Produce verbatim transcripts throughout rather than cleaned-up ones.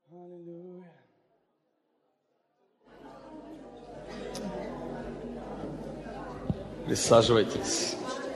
Присаживайтесь.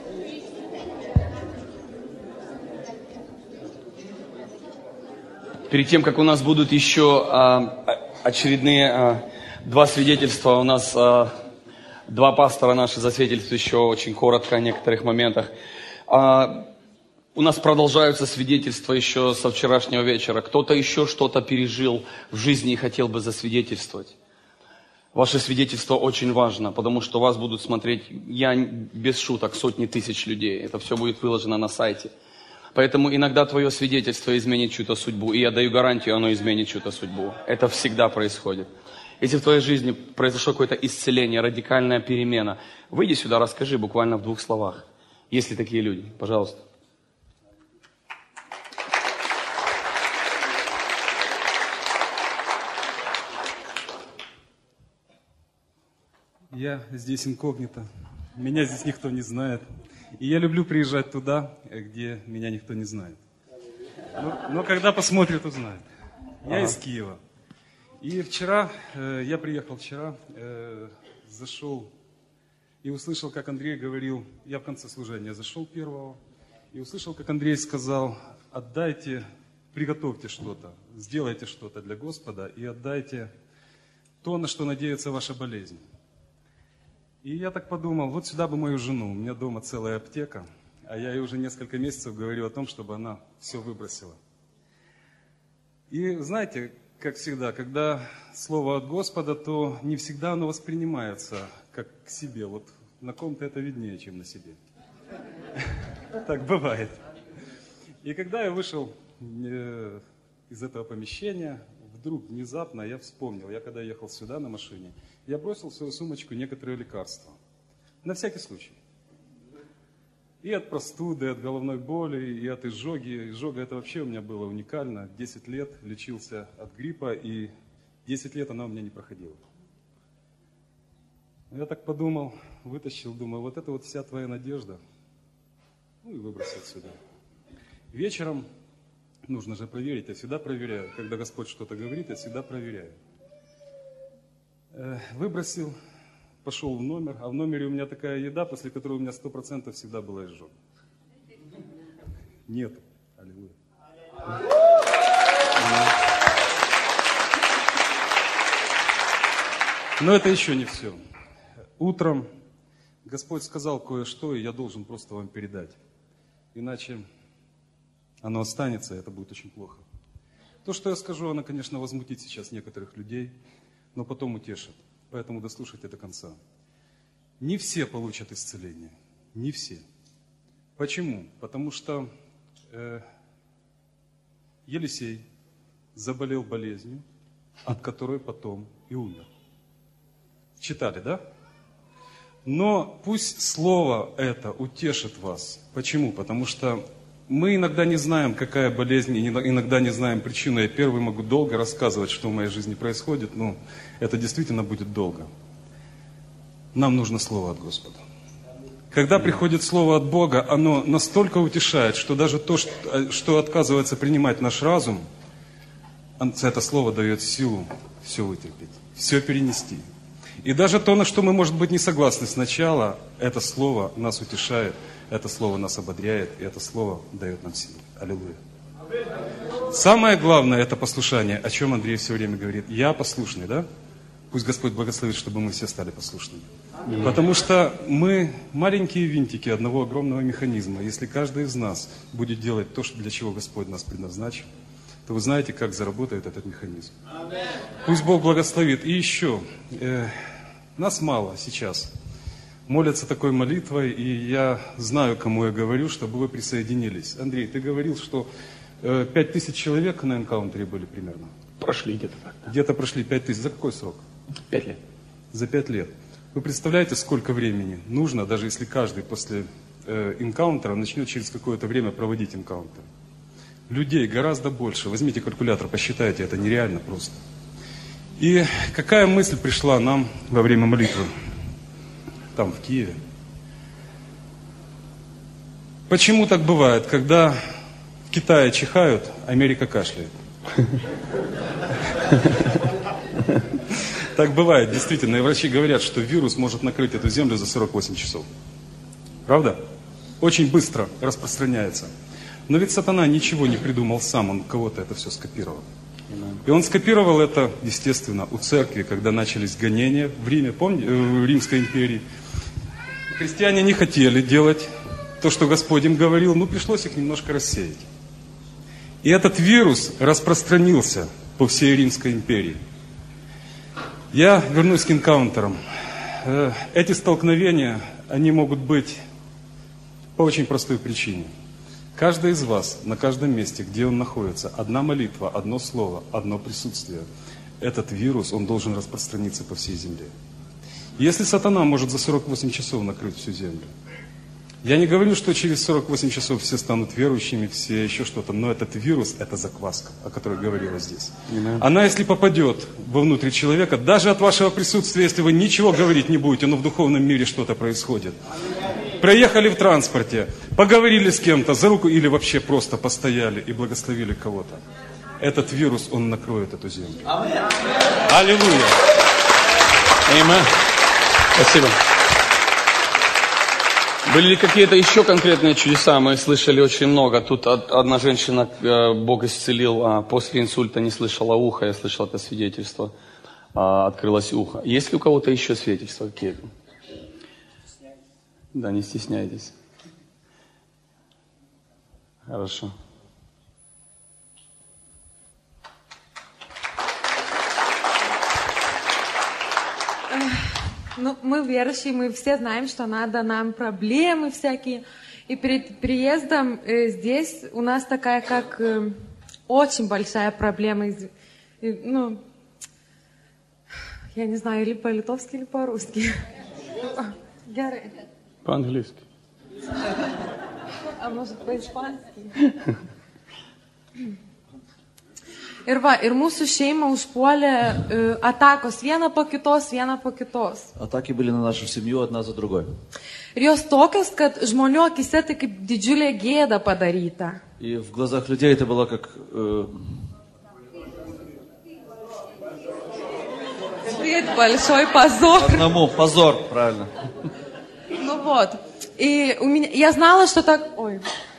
Перед тем, как у нас будут еще а, очередные а, два свидетельства, у нас а, два пастора наши засвидетельствуют еще очень коротко о некоторых моментах. А, у нас продолжаются свидетельства еще со вчерашнего вечера. Кто-то еще что-то пережил в жизни и хотел бы засвидетельствовать. Ваше свидетельство очень важно, потому что вас будут смотреть, я без шуток, сотни тысяч людей. Это все будет выложено на сайте. Поэтому иногда твое свидетельство изменит чью-то судьбу. И я даю гарантию, оно изменит чью-то судьбу. Это всегда происходит. Если в твоей жизни произошло какое-то исцеление, радикальная перемена, выйди сюда, расскажи буквально в двух словах. Есть ли такие люди? Пожалуйста. Я здесь инкогнито. Меня здесь никто не знает. И я люблю приезжать туда, где меня никто не знает. Но, но когда посмотрят, узнают. Я ага. из Киева. И вчера, э, я приехал вчера, э, зашел и услышал, как Андрей говорил, я в конце служения зашел первого, и услышал, как Андрей сказал: отдайте, приготовьте что-то, сделайте что-то для Господа и отдайте то, на что надеется ваша болезнь. И я так подумал, вот сюда бы мою жену, у меня дома целая аптека, а я ей уже несколько месяцев говорю о том, чтобы она все выбросила. И знаете, как всегда, когда слово от Господа, то не всегда оно воспринимается как к себе. Вот на ком-то это виднее, чем на себе. Так бывает. И когда я вышел из этого помещения, вдруг внезапно я вспомнил, я когда ехал сюда на машине, я бросил в свою сумочку некоторые лекарства. На всякий случай. И от простуды, и от головной боли, и от изжоги. Изжога это вообще у меня было уникально. десять лет лечился от гриппа, и десять лет она у меня не проходила. Я так подумал, вытащил, думаю, вот это вот вся твоя надежда. Ну и выбросил сюда. Вечером нужно же проверить, я всегда проверяю. Когда Господь что-то говорит, я всегда проверяю. Выбросил, пошел в номер, а в номере у меня такая еда, после которой у меня сто процентов всегда была изжога. Нет. Аллилуйя. Но это еще не все. Утром Господь сказал кое-что, и я должен просто вам передать. Иначе оно останется, и это будет очень плохо. То, что я скажу, оно, конечно, возмутит сейчас некоторых людей, но потом утешит. Поэтому дослушайте до конца. Не все получат исцеление. Не все. Почему? Потому что э, Елисей заболел болезнью, от которой потом и умер. Читали, да? Но пусть слово это утешит вас. Почему? Потому что мы иногда не знаем, какая болезнь, и иногда не знаем причину. Я первый могу долго рассказывать, что в моей жизни происходит, но это действительно будет долго. Нам нужно слово от Господа. Когда приходит слово от Бога, оно настолько утешает, что даже то, что, что отказывается принимать наш разум, это слово дает силу все вытерпеть, все перенести. И даже то, на что мы, может быть, не согласны сначала, это слово нас утешает, это слово нас ободряет, и это слово дает нам силу. Аллилуйя. Самое главное – это послушание, о чем Андрей все время говорит. Я послушный, да? Пусть Господь благословит, чтобы мы все стали послушными. Потому что мы маленькие винтики одного огромного механизма. Если каждый из нас будет делать то, для чего Господь нас предназначил, то вы знаете, как заработает этот механизм. Пусть Бог благословит. И еще, э, нас мало сейчас. Молятся такой молитвой, и я знаю, кому я говорю, чтобы вы присоединились. Андрей, ты говорил, что э, пять тысяч человек на энкаунтере были примерно? Прошли где-то так. Да. Где-то прошли пять тысяч. За какой срок? Пять лет. За пять лет. Вы представляете, сколько времени нужно, даже если каждый после э, энкаунтера начнет через какое-то время проводить энкаунтер? Людей гораздо больше. Возьмите калькулятор, посчитайте, это нереально просто. И какая мысль пришла нам во время молитвы? Там, в Киеве. Почему так бывает, когда в Китае чихают, Америка кашляет? Так бывает, действительно. И врачи говорят, что вирус может накрыть эту землю за сорок восемь часов. Правда? Очень быстро распространяется. Но ведь сатана ничего не придумал сам, он у кого-то это все скопировал. И он скопировал это, естественно, у церкви, когда начались гонения в Риме, помните, в Римской империи. Христиане не хотели делать то, что Господь им говорил, но пришлось их немножко рассеять. И этот вирус распространился по всей Римской империи. Я вернусь к энкаунтерам. Эти столкновения, они могут быть по очень простой причине. Каждый из вас, на каждом месте, где он находится, одна молитва, одно слово, одно присутствие. Этот вирус, он должен распространиться по всей земле. Если сатана может за сорок восемь часов накрыть всю землю, я не говорю, что через сорок восемь часов все станут верующими, все еще что-то, но этот вирус, это закваска, о которой говорила здесь. Amen. Она, если попадет вовнутрь человека, даже от вашего присутствия, если вы ничего говорить не будете, но в духовном мире что-то происходит. Проехали в транспорте, поговорили с кем-то за руку или вообще просто постояли и благословили кого-то. Этот вирус, он накроет эту землю. Amen. Аллилуйя! Amen. Спасибо. Были ли какие-то еще конкретные чудеса? Мы слышали очень много. Тут одна женщина, Бог исцелил, после инсульта не слышала уха. Я слышал это свидетельство. Открылось ухо. Есть ли у кого-то еще свидетельства какие-то? Да, не стесняйтесь. Хорошо. Ну, мы верующие, мы все знаем, что надо нам проблемы всякие. И перед приездом э, здесь у нас такая, как э, очень большая проблема. Из, э, ну, я не знаю, или по-литовски, или по-русски. По-английски. А может, по-испански? Ir va, ir mūsų šeimą užpuolė uh, atakos vieną po kitos, vieną po kitos. Атаки были на нашу семью одна за другой. Ir jos tokios, kad žmonių akise tai kaip didžiulė gėda padaryta. И в глазах людей это было как... Э... Большой позор. Одному позор, правильно. Ну вот. И у меня... Я знала, что так... Ой...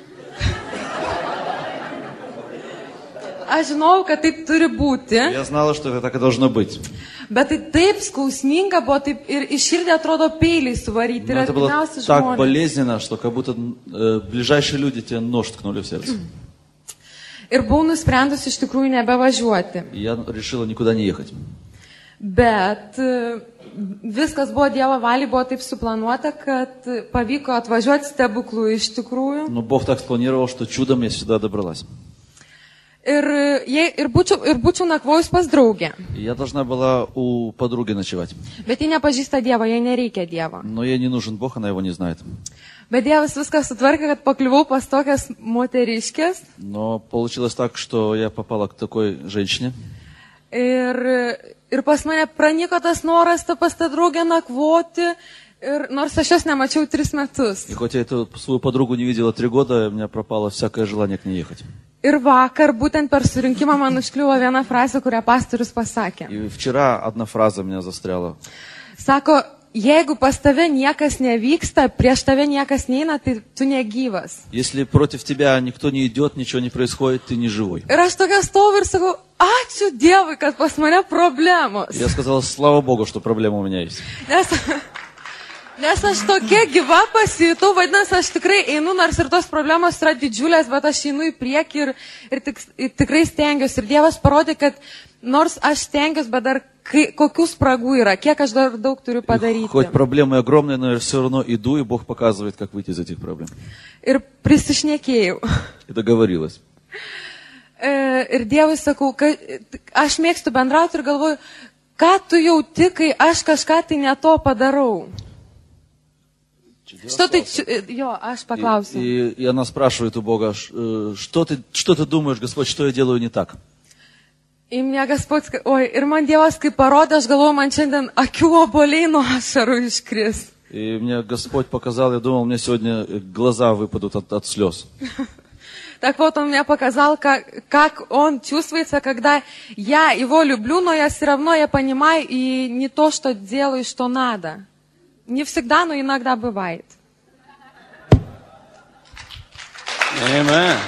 Aš žinau, kad taip turi būti. Я знала, что это так и должно быть. Bet tai taip skausminga buvo, taip ir iš širdį atrodo peiliai suvaryti. Но это было так болезненно, что как будто э, ближайшие люди тебе нож ткнули в сердце. Ir buvau nusprendusi iš tikrųjų nebevažiuoti. И я решила никуда не ехать. Bet viskas buvo Dievo valiai, buvo taip suplanuota, kad pavyko atvažiuoti stebuklų iš tikrųjų. Но Бог так спланировал, что чудом я сюда добралась. Ir, ir, būčiau, ir būčiau nakvojus pas draugę. Я должна была у подруги ночевать. Bet ji nepažįsta Dievo, jai nereikia Dievo. Но ей не нужен Бог, она его не знает. Bet Dievas viską sutvarkė, kad pakliuvau pas tokias moteriškės. Но получилось так, что я попала к такой женщине. Ir, ir pas mane praniko tas noras ta pas tą draugę nakvoti. Ir, nors aš jos nemačiau tris metus. И хоть я эту свою подругу не видела три года, у меня пропало всякое желание к ней ехать. Ir vakar, būtent per surinkimą, man užkliuvo viena frazė, kurią pastorius pasakė. И вчера одна фраза меня застряла. Sako, jeigu pas tave niekas nevyksta, prieš tave niekas neina, tai tu negyvas. Если против тебя никто не идет, ничего не происходит, ты не живой. Ir aš tokia stoviu ir sakau, ačiū Dievui, kad pas mane problemos. Я сказала, слава Богу, что проблема у меня есть. Nes, nes aš tokia gyva pasijutau, vadinasi, aš tikrai einu, nors ir tos problemos yra didžiulės, bet aš einu į priekį ir, ir, tik, ir tikrai stengiuosi. Ir Dievas parodė, kad nors aš stengiuosi, bet dar kai, kokių spragų yra, kiek aš dar daug turiu padaryti. Хоть проблемы огромные, но я все равно иду, и Бог показывает, как выйти из этих проблем. Ir prisišnekėjau. И договорилась. Ir Dievui sakau, kad aš mėgstu bendrauti ir galvoju, ką tu jauti, kai aš kažką tai ne to padarau. Что ты, jo, aš paklausiu. И, и, и она спрашивает у Бога, что ты, что ты думаешь, Господь, что я делаю не так? И мне Господь, ой, ir man Dievas kaip parodė, aš galvoju, man šiandien akių obuoliai nuo ašarų iškris. И мне Господь показал, я думал, мне сегодня глаза выпадут от, от слез. Так вот, он мне показал, как, как он чувствуется, когда я его люблю, но я все равно я понимаю и не то, что делаю, что надо. Не всегда, но иногда бывает. Amen.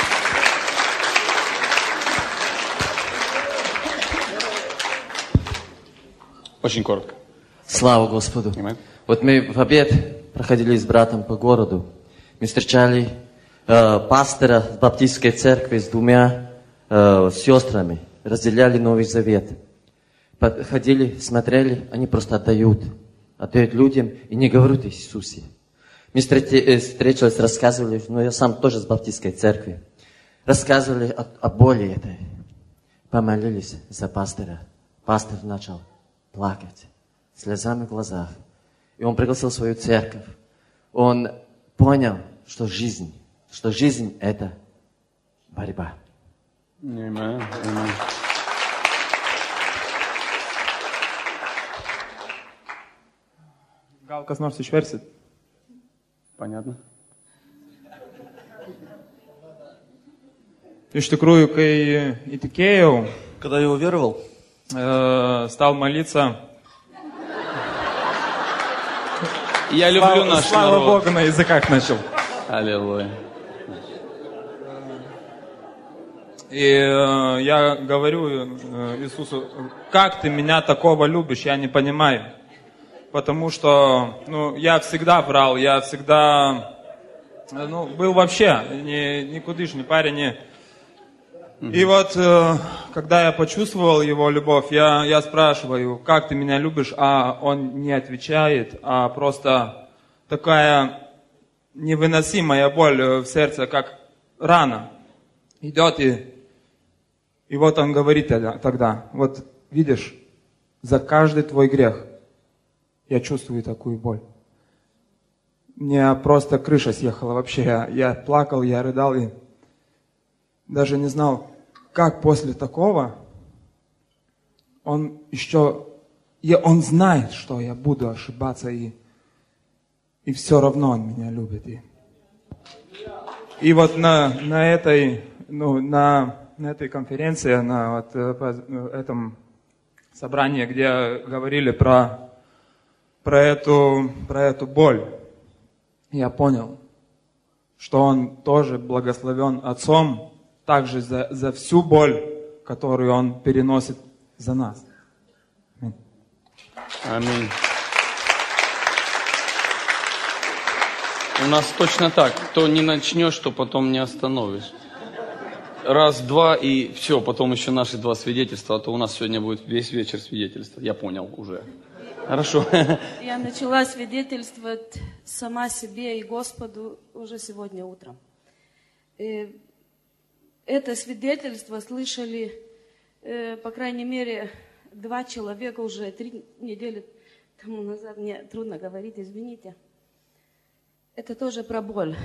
Очень коротко. Слава Господу. Amen. Вот мы в обед проходили с братом по городу. Мы встречали э, пастора с баптистской церкви с двумя э, сестрами. Разделяли Новый Завет. Подходили, смотрели, они просто отдают. Отдают людям и не говорят о Иисусе. Мы встретились, рассказывали, ну я сам тоже с баптистской церкви. Рассказывали о, о боли этой. Помолились за пастора. Пастор начал плакать, слезами в глазах. И он пригласил свою церковь. Он понял, что жизнь, что жизнь это борьба. Amen. Amen. Gal kas nors išversit? Понятно. Iš tikrųjų, kai įtikėjau, Когда я уверовал, э, стал молиться. Я люблю Слава, наш слава народ. Богу, на языках начал. Аллилуйя. И э, я говорю э, Иисусу, как ты меня такого любишь, я не понимаю. Потому что ну, я всегда врал, я всегда ну, был вообще ни, никудышный парень. Не... И вот, э, когда я почувствовал его любовь, я, я спрашиваю, как ты меня любишь, а он не отвечает, а просто такая невыносимая боль в сердце, как рана идет, и, и вот он говорит тогда, вот видишь, за каждый твой грех я чувствую такую боль. Мне просто крыша съехала вообще, я, я плакал, я рыдал, и даже не знал, как после такого он еще, и он знает, что я буду ошибаться, и, и все равно он меня любит. И, и вот на, на, этой, ну, на, на этой конференции, на вот, этом собрании, где говорили про, про, эту, про эту боль, я понял, что он тоже благословен Отцом, также за, за всю боль, которую он переносит за нас. Аминь. Аминь. У нас точно так. То не начнешь, то потом не остановишь. Раз, два и все. Потом еще наши два свидетельства. А то у нас сегодня будет весь вечер свидетельства. Я понял уже. Хорошо. Я начала свидетельствовать сама себе и Господу уже сегодня утром. И это свидетельство слышали, э, по крайней мере, два человека уже три недели тому назад. Мне трудно говорить, извините. Это тоже про боль.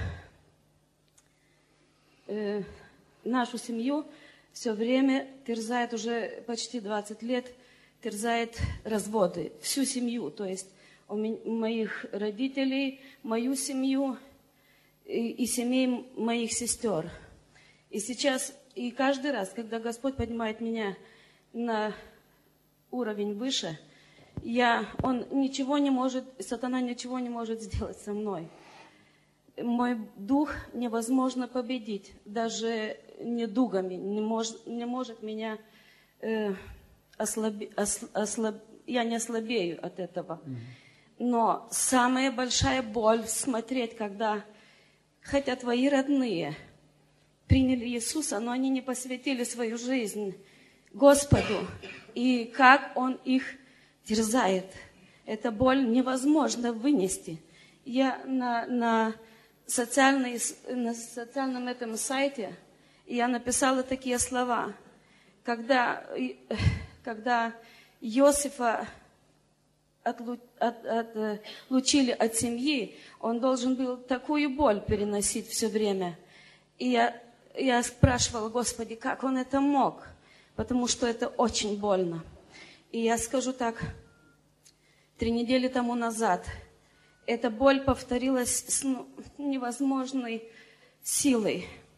Э, нашу семью все время терзает, уже почти двадцать лет, терзает разводы. Всю семью, то есть у моих родителей, мою семью и, и семей моих сестер. И сейчас, и каждый раз, когда Господь поднимает меня на уровень выше, я, он ничего не может, сатана ничего не может сделать со мной. Мой дух невозможно победить, даже недугами, не, мож, не может меня э, ослабить, ослаб, ослаб, я не ослабею от этого. Но самая большая боль смотреть, когда, хотя твои родные приняли Иисуса, но они не посвятили свою жизнь Господу. И как Он их терзает. Эта боль невозможно вынести. Я на, на, социальной, на социальном этом сайте я написала такие слова. Когда, когда Иосифа отлу, от, от, отлучили от семьи, он должен был такую боль переносить все время. И я Я спрашивала, Господи, как он это мог? Потому что это очень больно. И я скажу так, три недели тому назад эта боль повторилась с невозможной силой.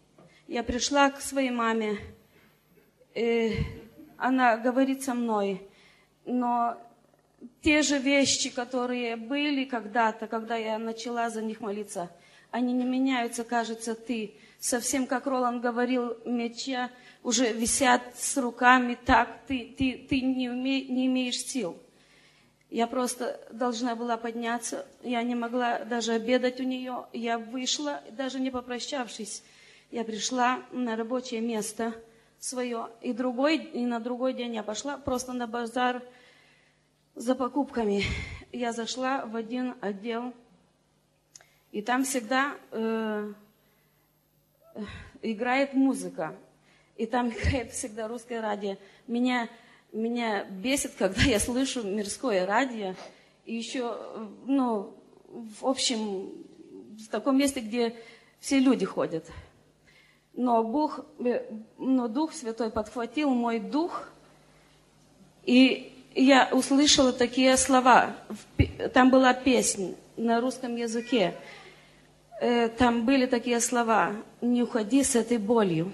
Я пришла к своей маме, и она говорит со мной, но те же вещи, которые были когда-то, когда я начала за них молиться, они не меняются, кажется, ты. Совсем как Роланд говорил, меча уже висят с руками так, ты, ты, ты не, уме, не имеешь сил. Я просто должна была подняться, я не могла даже обедать у нее. Я вышла, даже не попрощавшись, я пришла на рабочее место свое. И, другой, и на другой день я пошла просто на базар за покупками. Я зашла в один отдел, и там всегда э, играет музыка. И там играет всегда русское радио. Меня, меня бесит, когда я слышу мирское радио. И еще, ну, в общем, в таком месте, где все люди ходят. Но, Бог, но Дух Святой подхватил мой дух, и я услышала такие слова. Там была песня на русском языке. Там были такие слова: «Не уходи с этой болью».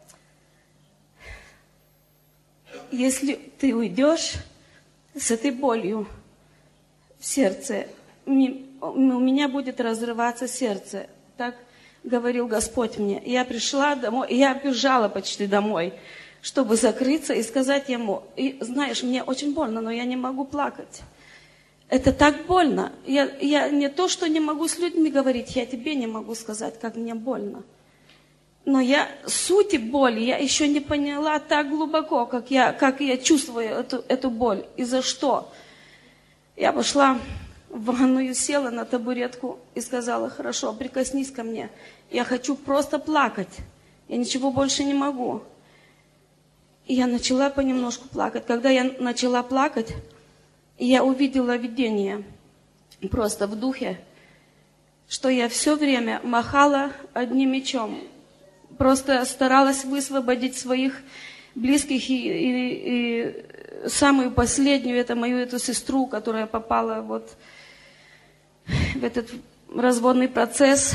Если ты уйдешь с этой болью в сердце, у меня будет разрываться сердце. Так говорил Господь мне. Я пришла домой, я бежала почти домой, чтобы закрыться и сказать ему: и, знаешь, мне очень больно, но я не могу плакать. Это так больно. Я, я не то, что не могу с людьми говорить, я тебе не могу сказать, как мне больно. Но я сути боли я еще не поняла так глубоко, как я, как я чувствую эту, эту боль. И за что? Я пошла в ванную, села на табуретку и сказала: хорошо, прикоснись ко мне. Я хочу просто плакать. Я ничего больше не могу. И я начала понемножку плакать. Когда я начала плакать, я увидела видение просто в духе, что я все время махала одним мечом. Просто старалась высвободить своих близких, и, и, и самую последнюю, это мою эту сестру, которая попала вот в этот разводный процесс.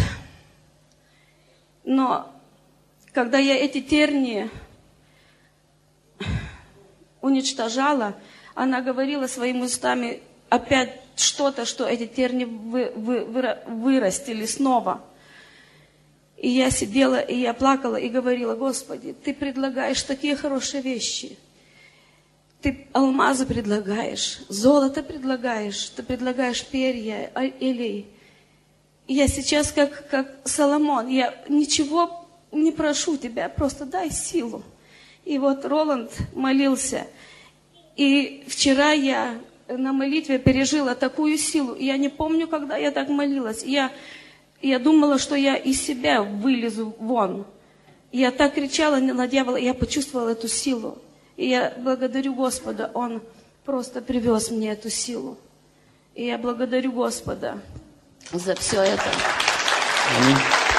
Но когда я эти тернии уничтожала, она говорила своими устами опять что-то, что эти терни вы, вы, вы, вырастили снова. И я сидела, и я плакала, и говорила: Господи, Ты предлагаешь такие хорошие вещи. Ты алмазы предлагаешь, золото предлагаешь, Ты предлагаешь перья, елей. И я сейчас как, как Соломон, я ничего не прошу Тебя, просто дай силу. И вот Роланд молился. И вчера я на молитве пережила такую силу. И я не помню, когда я так молилась. Я... Я думала, что я из себя вылезу вон. Я так кричала на дьявола, я почувствовала эту силу. И я благодарю Господа, Он просто привез мне эту силу. И я благодарю Господа за все это. Аминь.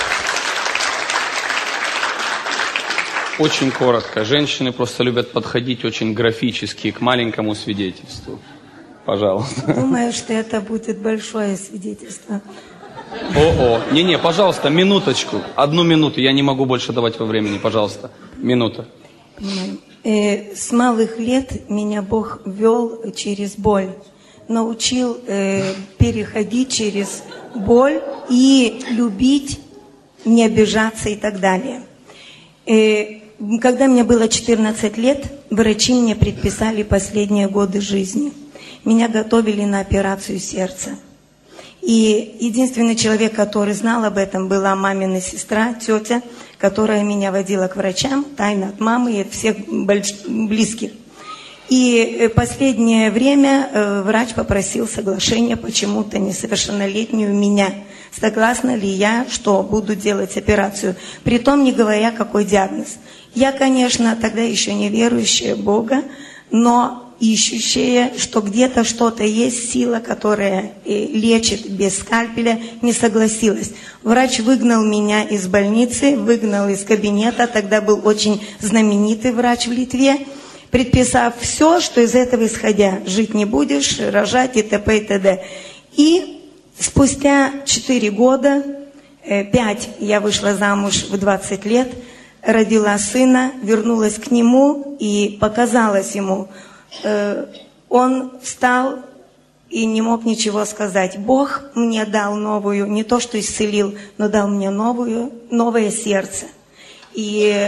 Очень коротко. Женщины просто любят подходить очень графически к маленькому свидетельству. Пожалуйста. Думаю, что это будет большое свидетельство. О-о, не-не, пожалуйста, минуточку, одну минуту, я не могу больше давать во времени, пожалуйста, минута. Э, с малых лет меня Бог вел через боль, научил э, переходить через боль и любить, не обижаться и так далее. Э, когда мне было четырнадцать лет, врачи мне предписали последние годы жизни. Меня готовили на операцию сердца. И единственный человек, который знал об этом, была мамина сестра, тетя, которая меня водила к врачам, тайно от мамы и от всех больш... близких. И последнее время врач попросил соглашения почему-то несовершеннолетнюю меня. Согласна ли я, что буду делать операцию, притом не говоря, какой диагноз. Я, конечно, тогда еще не верующая в Бога, но ищущая, что где-то что-то есть, сила, которая лечит без скальпеля, не согласилась. Врач выгнал меня из больницы, выгнал из кабинета, тогда был очень знаменитый врач в Литве, предписав все, что из этого исходя. Жить не будешь, рожать и т.п. и т.д. И спустя четыре года, пять я вышла замуж в двадцать лет, родила сына, вернулась к нему и показалась ему. Он встал и не мог ничего сказать. Бог мне дал новую, не то что исцелил, но дал мне новую, новое сердце. И,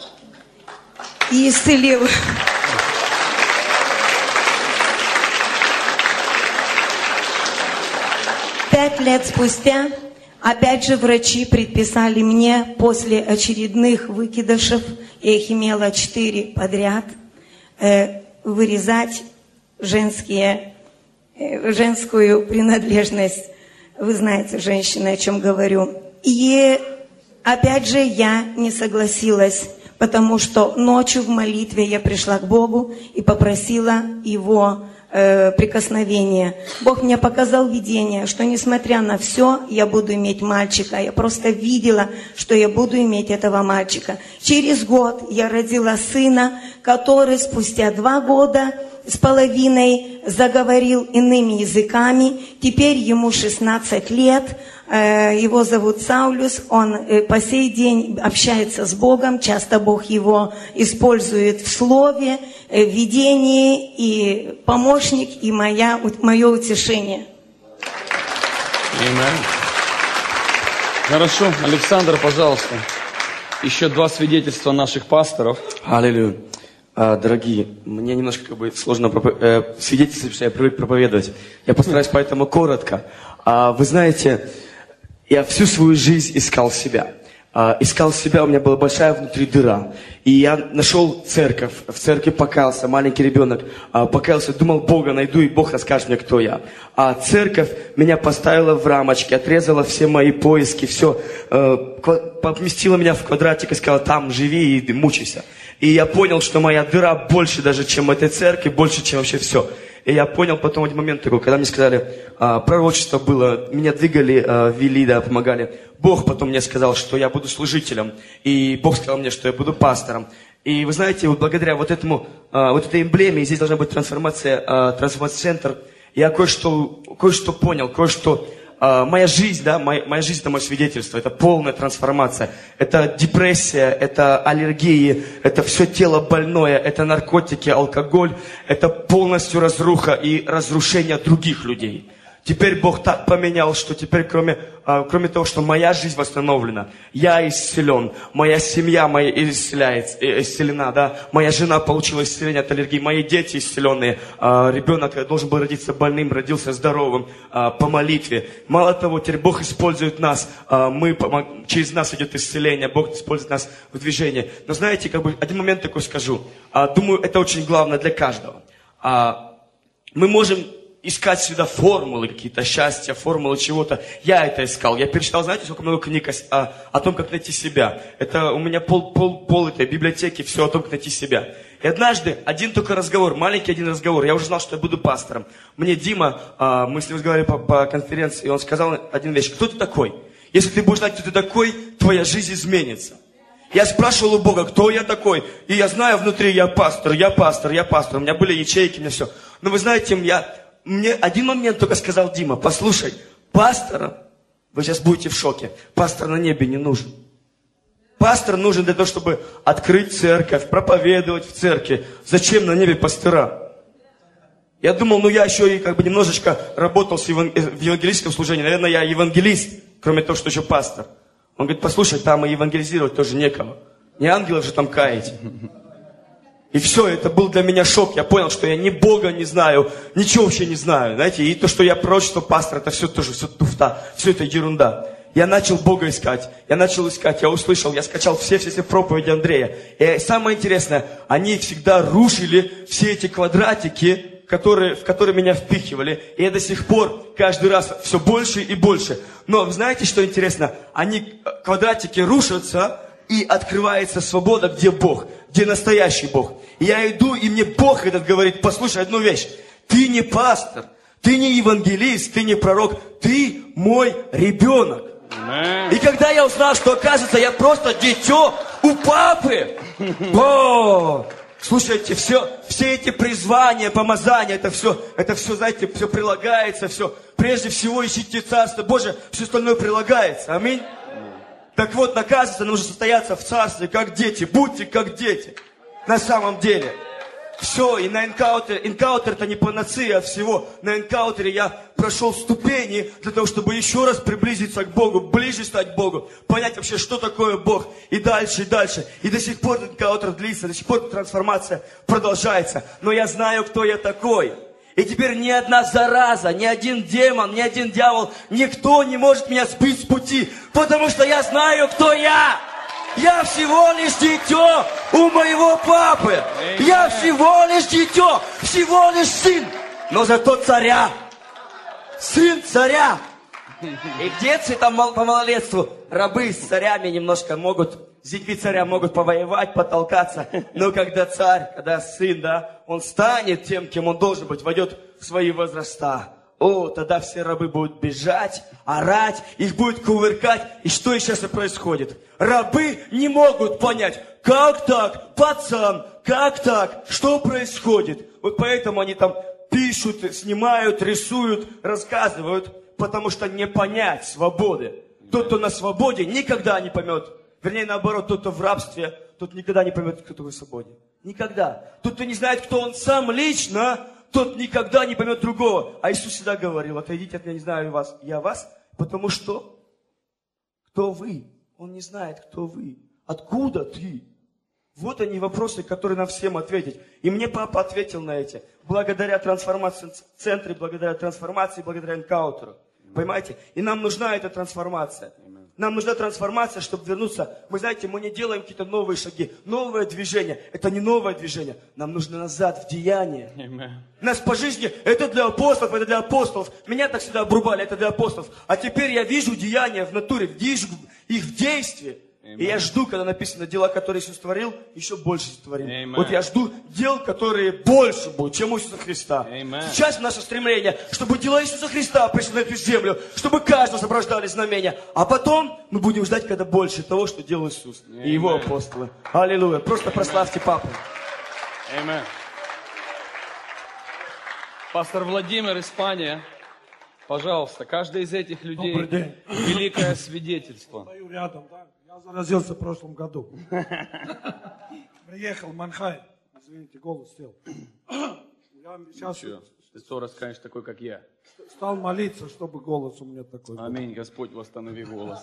и исцелил. Пять лет спустя, опять же, врачи предписали мне после очередных выкидышев, я их имела четыре подряд, э, вырезать женские, э, женскую принадлежность. Вы знаете, женщины, о чем говорю. И опять же я не согласилась, потому что ночью в молитве я пришла к Богу и попросила Его э, прикосновения. Бог мне показал видение, что несмотря на все, я буду иметь мальчика. Я просто видела, что я буду иметь этого мальчика. Через год я родила сына, который спустя два года с половиной заговорил иными языками. Теперь ему шестнадцать лет. Его зовут Саулюс. Он по сей день общается с Богом. Часто Бог его использует в слове, в видении. И помощник, и моя, мое утешение. Amen. Хорошо. Александр, пожалуйста. Еще два свидетельства наших пасторов. Аллилуйя. А, дорогие, мне немножко как бы сложно пропо- э, свидетельствовать, что я привык проповедовать. Я постараюсь поэтому коротко. А, вы знаете, я всю свою жизнь искал себя. А, искал себя, у меня была большая внутри дыра. И я нашел церковь, в церкви покаялся, маленький ребенок, а, покаялся, думал, Бога найду, и Бог расскажет мне, кто я. А церковь меня поставила в рамочки, отрезала все мои поиски, все, э, поместила меня в квадратик и сказала, там живи и мучайся. И я понял, что моя дыра больше даже, чем этой церкви, больше, чем вообще все. И я понял потом один момент такой, когда мне сказали, а, пророчество было, меня двигали, а, вели, да, помогали. Бог потом мне сказал, что я буду служителем. И Бог сказал мне, что я буду пастором. И вы знаете, вот благодаря вот этому, а, вот этой эмблеме, здесь должна быть трансформация, а, трансформация-центр, я кое-что, кое-что понял, кое-что... Uh, моя жизнь, да, моя, моя жизнь это мое свидетельство, это полная трансформация, это депрессия, это аллергии, это все тело больное, это наркотики, алкоголь, это полностью разруха и разрушение других людей. Теперь Бог так поменял, что теперь кроме, uh, кроме того, что моя жизнь восстановлена, я исцелен, моя семья моя исцеляется, исцелена, да, моя жена получила исцеление от аллергии, мои дети исцеленные, uh, ребенок должен был родиться больным, родился здоровым, uh, по молитве. Мало того, теперь Бог использует нас, uh, мы, через нас идет исцеление, Бог использует нас в движении. Но знаете, как бы один момент такой скажу, uh, думаю, это очень главное для каждого. Uh, мы можем искать всегда формулы какие-то, счастья, формулы чего-то. Я это искал. Я перечитал, знаете, сколько много книг о, о том, как найти себя. Это у меня пол, пол, пол этой библиотеки, все о том, как найти себя. И однажды один только разговор, маленький один разговор, я уже знал, что я буду пастором. Мне Дима, мы с ним разговаривали по, по конференции, и он сказал один вещь: кто ты такой? Если ты будешь знать, кто ты такой, твоя жизнь изменится. Я спрашивал у Бога, кто я такой. И я знаю внутри, я пастор, я пастор, я пастор. У меня были ячейки, у меня все. Но вы знаете, я... Мне один момент только сказал Дима: послушай, пастором, вы сейчас будете в шоке, пастор на небе не нужен. Пастор нужен для того, чтобы открыть церковь, проповедовать в церкви. Зачем на небе пастора? Я думал, ну я еще и как бы немножечко работал с еван... в евангелическом служении. Наверное, я евангелист, кроме того, что еще пастор. Он говорит: послушай, там и евангелизировать тоже некого. Не ангелов же там каять. И все, это был для меня шок. Я понял, что я ни Бога не знаю, ничего вообще не знаю. Знаете, и то, что я пророчество пастор, это все тоже, все туфта, все это ерунда. Я начал Бога искать, я начал искать, я услышал, я скачал все-все-все проповеди Андрея. И самое интересное, они всегда рушили все эти квадратики, которые, в которые меня впихивали. И я до сих пор каждый раз все больше и больше. Но знаете, что интересно? Они, квадратики рушатся, и открывается свобода, где Бог, где настоящий Бог. И я иду, и мне Бог этот говорит: послушай одну вещь. Ты не пастор, ты не евангелист, ты не пророк, ты мой ребенок. Amen. И когда я узнал, что, оказывается, я просто дитё у папы. О, слушайте, все, все эти призвания, помазания, это все, это все, знаете, все прилагается, все. Прежде всего ищите Царство Божие, все остальное прилагается. Аминь. Так вот, наказываться нужно состояться в царстве, как дети. Будьте как дети. На самом деле. Все, и на энкаутер, энкаутер это не панацея всего. На энкаутере я прошел ступени для того, чтобы еще раз приблизиться к Богу, ближе стать к Богу, понять вообще, что такое Бог. И дальше, и дальше. И до сих пор энкаутер длится, до сих пор трансформация продолжается. Но я знаю, кто я такой. И теперь ни одна зараза, ни один демон, ни один дьявол, никто не может меня сбить с пути, потому что я знаю, кто я. Я всего лишь дитё у моего папы. Я всего лишь дитё, всего лишь сын, но зато царя. Сын царя. И в детстве, там по малолетству, рабы с царями немножко могут, с детьми царя могут повоевать, потолкаться. Но когда царь, когда сын, да, он станет тем, кем он должен быть, войдет в свои возраста. О, тогда все рабы будут бежать, орать, их будет кувыркать. И что сейчас и происходит? Рабы не могут понять, как так, пацан, как так, что происходит. Вот поэтому они там пишут, снимают, рисуют, рассказывают, потому что не понять свободы. Тот, кто на свободе, никогда не поймет. Вернее, наоборот, тот, кто в рабстве, тот никогда не поймет, кто такой в свободе. Никогда. Тот, кто не знает, кто он сам лично, тот никогда не поймет другого. А Иисус всегда говорил: отойдите от меня, не знаю вас, я вас, потому что кто вы? Он не знает, кто вы. Откуда ты? Вот они вопросы, которые нам всем ответить. И мне папа ответил на эти. Благодаря трансформации в центре, благодаря трансформации, благодаря энкаутеру. Понимаете? И нам нужна эта трансформация. Нам нужна трансформация, чтобы вернуться. Мы, знаете, мы не делаем какие-то новые шаги. Новое движение. Это не новое движение. Нам нужно назад в деяние. Amen. Нас по жизни, это для апостолов, это для апостолов. Меня так всегда обрубали, это для апостолов. А теперь я вижу деяния в натуре, вижу их в действии. Amen. И я жду, когда написано: дела, которые Иисус творил, еще больше творил. Amen. Вот я жду дел, которые больше будут, чем у Иисуса Христа. Amen. Сейчас наше стремление, чтобы дела Иисуса Христа пришли на эту землю, чтобы каждого сопровождали знамения. А потом мы будем ждать, когда больше того, что делал Иисус Amen. И Его апостолы. Аллилуйя. Просто прославьте Папу. Amen. Пастор Владимир, Испания. Пожалуйста, каждый из этих людей великое свидетельство. Стою рядом, да? Я заразился в прошлом году. Приехал в Манхай. Извините, голос сел. Я сейчас ты сто раз, конечно, такой, как я. Стал молиться, чтобы голос у меня такой был. Аминь, Господь, восстанови голос.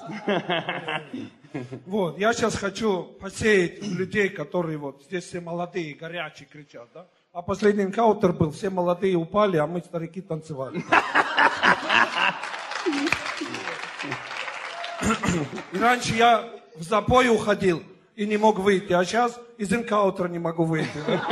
Вот, я сейчас хочу посеять людей, которые вот здесь все молодые, горячие кричат, да? А последний энкаутер был, все молодые упали, а мы, старики, танцевали. И раньше я в запой уходил и не мог выйти, а сейчас из энкаутера не могу выйти.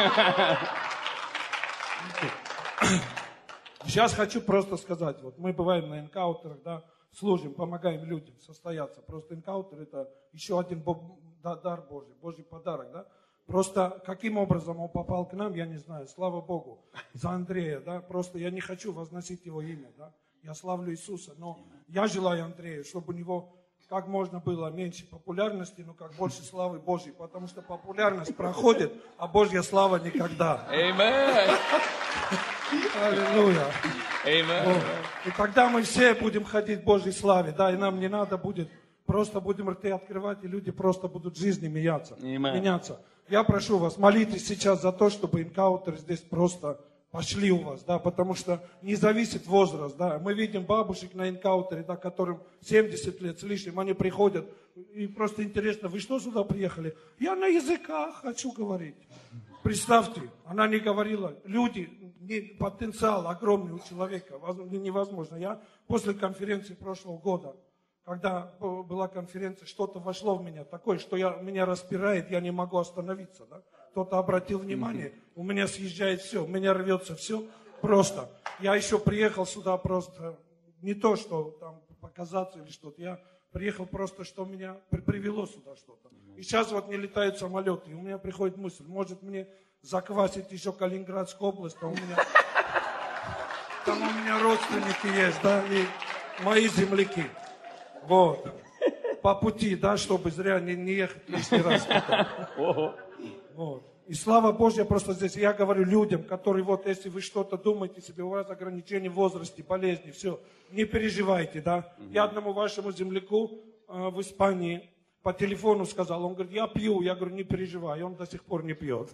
Сейчас хочу просто сказать, вот мы бываем на энкаутерах, да, служим, помогаем людям состояться. Просто энкаутер — это еще один дар Божий, Божий подарок, да. Просто каким образом он попал к нам, я не знаю. Слава Богу за Андрея, да. Просто я не хочу возносить его имя, да. Я славлю Иисуса, но я желаю Андрею, чтобы у него как можно было меньше популярности, но как больше славы Божьей, потому что популярность проходит, а Божья слава никогда. Amen. Аллилуйя. Amen. Вот. И тогда мы все будем ходить в Божьей славе, да, и нам не надо будет, просто будем рты открывать, и люди просто будут в жизни меняться. Amen. меняться. Я прошу вас, молитесь сейчас за то, чтобы энкаутеры здесь просто пошли у вас, да, потому что не зависит возраст, да. Мы видим бабушек на энкаутере, да, которым семьдесят лет с лишним, они приходят, и просто интересно: вы что сюда приехали? Я на языках хочу говорить. Представьте, она не говорила. Люди, не, потенциал огромный у человека, невозможно. Я после конференции прошлого года, когда была конференция, что-то вошло в меня такое, что я, меня распирает, я не могу остановиться, да. Кто-то обратил внимание, у меня съезжает все, у меня рвется все. Просто. Я еще приехал сюда просто, не то, что там показаться или что-то. Я приехал просто, что меня привело сюда что-то. И сейчас вот не летают самолеты. И у меня приходит мысль: может мне заквасить еще Калининградскую область, там у меня, там у меня родственники есть, да, и мои земляки. Вот. По пути, да, чтобы зря не, не ехать лишний раз. Вот. И слава Божья просто здесь. Я говорю людям, которые вот, если вы что-то думаете себе, у вас ограничения в возрасте, болезни, все, не переживайте, да. Mm-hmm. Я одному вашему земляку э, в Испании по телефону сказал. Он говорит, я пью. Я говорю, не переживай. Он до сих пор не пьет.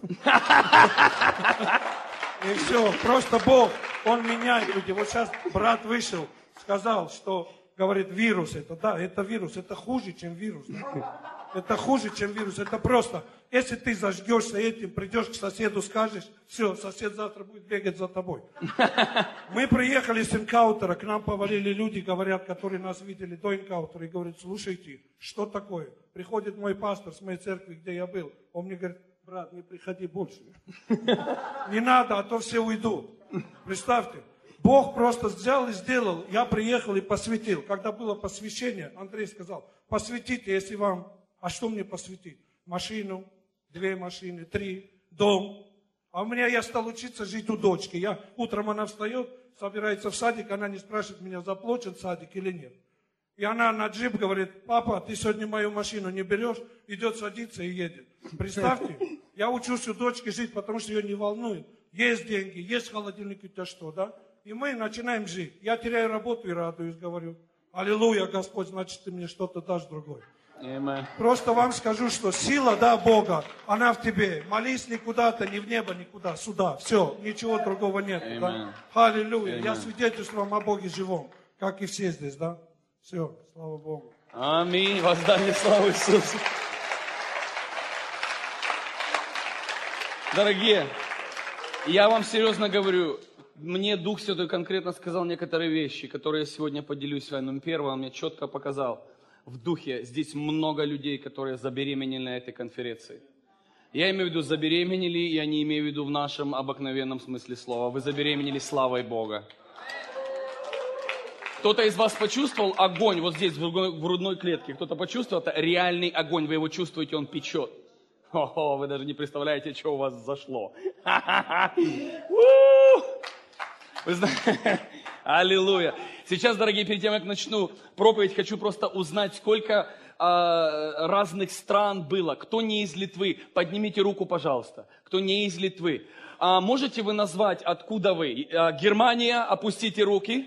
И все, просто Бог, Он меняет людей. Вот сейчас брат вышел, сказал, что, говорит, вирус это. Да, это вирус, это хуже, чем вирус. Это хуже, чем вирус. Это просто, если ты зажгешься этим, придешь к соседу, скажешь, все, сосед завтра будет бегать за тобой. Мы приехали с энкаутера, к нам повалили люди, говорят, которые нас видели до энкаутера, и говорят, слушайте, что такое? Приходит мой пастор с моей церкви, где я был, он мне говорит, брат, не приходи больше. Не надо, а то все уйдут. Представьте, Бог просто взял и сделал. Я приехал и посвятил. Когда было посвящение, Андрей сказал, посвятите, если вам... А что мне посвятить? Машину, две машины, три, дом. А у меня, я стал учиться жить у дочки. Я, утром она встает, собирается в садик, она не спрашивает меня, заплачен садик или нет. И она на джип говорит, папа, ты сегодня мою машину не берешь, идет садиться и едет. Представьте, я учусь у дочки жить, потому что ее не волнует. Есть деньги, есть холодильник, у тебя что, да? И мы начинаем жить. Я теряю работу и радуюсь, говорю, аллилуйя, Господь, значит, ты мне что-то дашь другое. Amen. Просто вам скажу, что сила, да, Бога, она в тебе. Молись не куда-то, ни в небо, никуда, сюда. Все, ничего другого нет. Да? Аллилуйя. Я свидетельствую вам о Боге живом, как и все здесь, да? Все, слава Богу. Аминь. Воздали славу Иисусу. Дорогие, я вам серьезно говорю, мне Дух Святой конкретно сказал некоторые вещи, которые я сегодня поделюсь с вами. Первое, он мне четко показал. В духе здесь много людей, которые забеременели на этой конференции. Я имею в виду забеременели, я не имею в виду в нашем обыкновенном смысле слова. Вы забеременели славой Бога. Кто-то из вас почувствовал огонь вот здесь, в грудной клетке? Кто-то почувствовал? Это реальный огонь, вы его чувствуете, он печет. О, вы даже не представляете, что у вас зашло. Вы знаете... Аллилуйя. Сейчас, дорогие, перед тем, как начну проповедь, хочу просто узнать, сколько э, разных стран было. Кто не из Литвы, поднимите руку, пожалуйста. Кто не из Литвы. А можете вы назвать, откуда вы? А, Германия, опустите руки.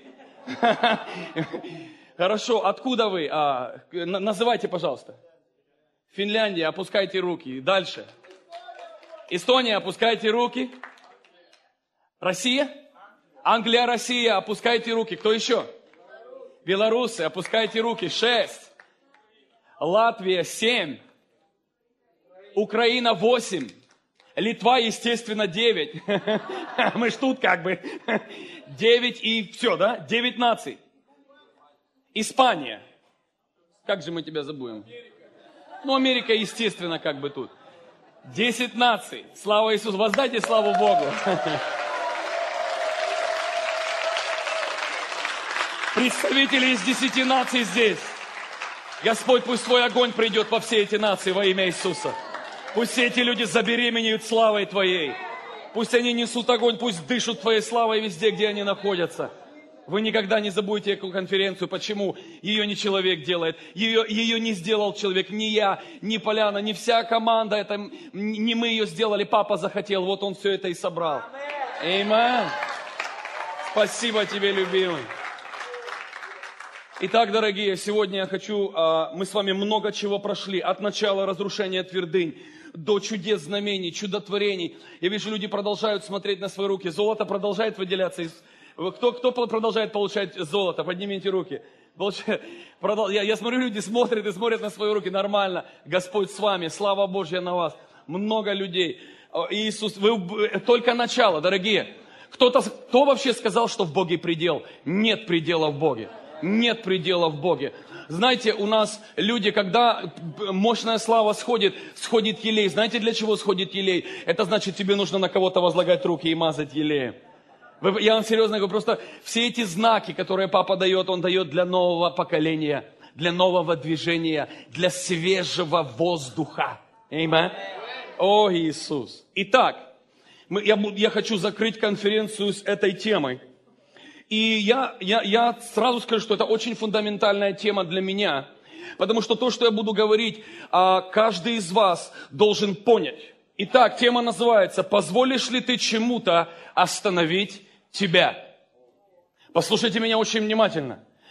Хорошо, откуда вы? А, называйте, пожалуйста. Финляндия, опускайте руки. Дальше. Эстония, опускайте руки. Россия? Англия, Россия, опускайте руки. Кто еще? Белорусы, опускайте руки. Шесть. Латвия, семь. Украина, восемь. Литва, естественно, девять. Мы ж тут как бы. Девять и все, да? Девять наций. Испания. Как же мы тебя забудем? Ну, Америка, естественно, как бы тут. Десять наций. Слава Иисусу. Воздайте славу Богу. Представители из десяти наций здесь. Господь, пусть Твой огонь придет во все эти нации во имя Иисуса. Пусть все эти люди забеременеют славой Твоей. Пусть они несут огонь, пусть дышат Твоей славой везде, где они находятся. Вы никогда не забудете эту конференцию. Почему? Ее не человек делает. Ее, ее не сделал человек. Не я, не Поляна, не вся команда. Это, не мы ее сделали. Папа захотел. Вот он все это и собрал. Аминь. Спасибо Тебе, любимый. Итак, дорогие, сегодня я хочу, мы с вами много чего прошли, от начала разрушения твердынь до чудес, знамений, чудотворений. Я вижу, люди продолжают смотреть на свои руки, золото продолжает выделяться. Кто, кто продолжает получать золото? Поднимите руки. Я, я смотрю, люди смотрят и смотрят на свои руки, нормально. Господь с вами, слава Божья на вас. Много людей. Иисус, вы только начало, дорогие. Кто-то, кто вообще сказал, что в Боге предел? Нет предела в Боге. Нет предела в Боге. Знаете, у нас люди, когда мощная слава сходит, сходит елей. Знаете, для чего сходит елей? Это значит, тебе нужно на кого-то возлагать руки и мазать елеем. Я вам серьезно говорю, просто все эти знаки, которые Папа дает, Он дает для нового поколения, для нового движения, для свежего воздуха. Аминь. О, Иисус. Итак, мы, я, я хочу закрыть конференцию с этой темой. И я, я, я сразу скажу, что это очень фундаментальная тема для меня, потому что то, что я буду говорить, каждый из вас должен понять. Итак, тема называется «Позволишь ли ты чему-то остановить тебя?» Послушайте меня очень внимательно.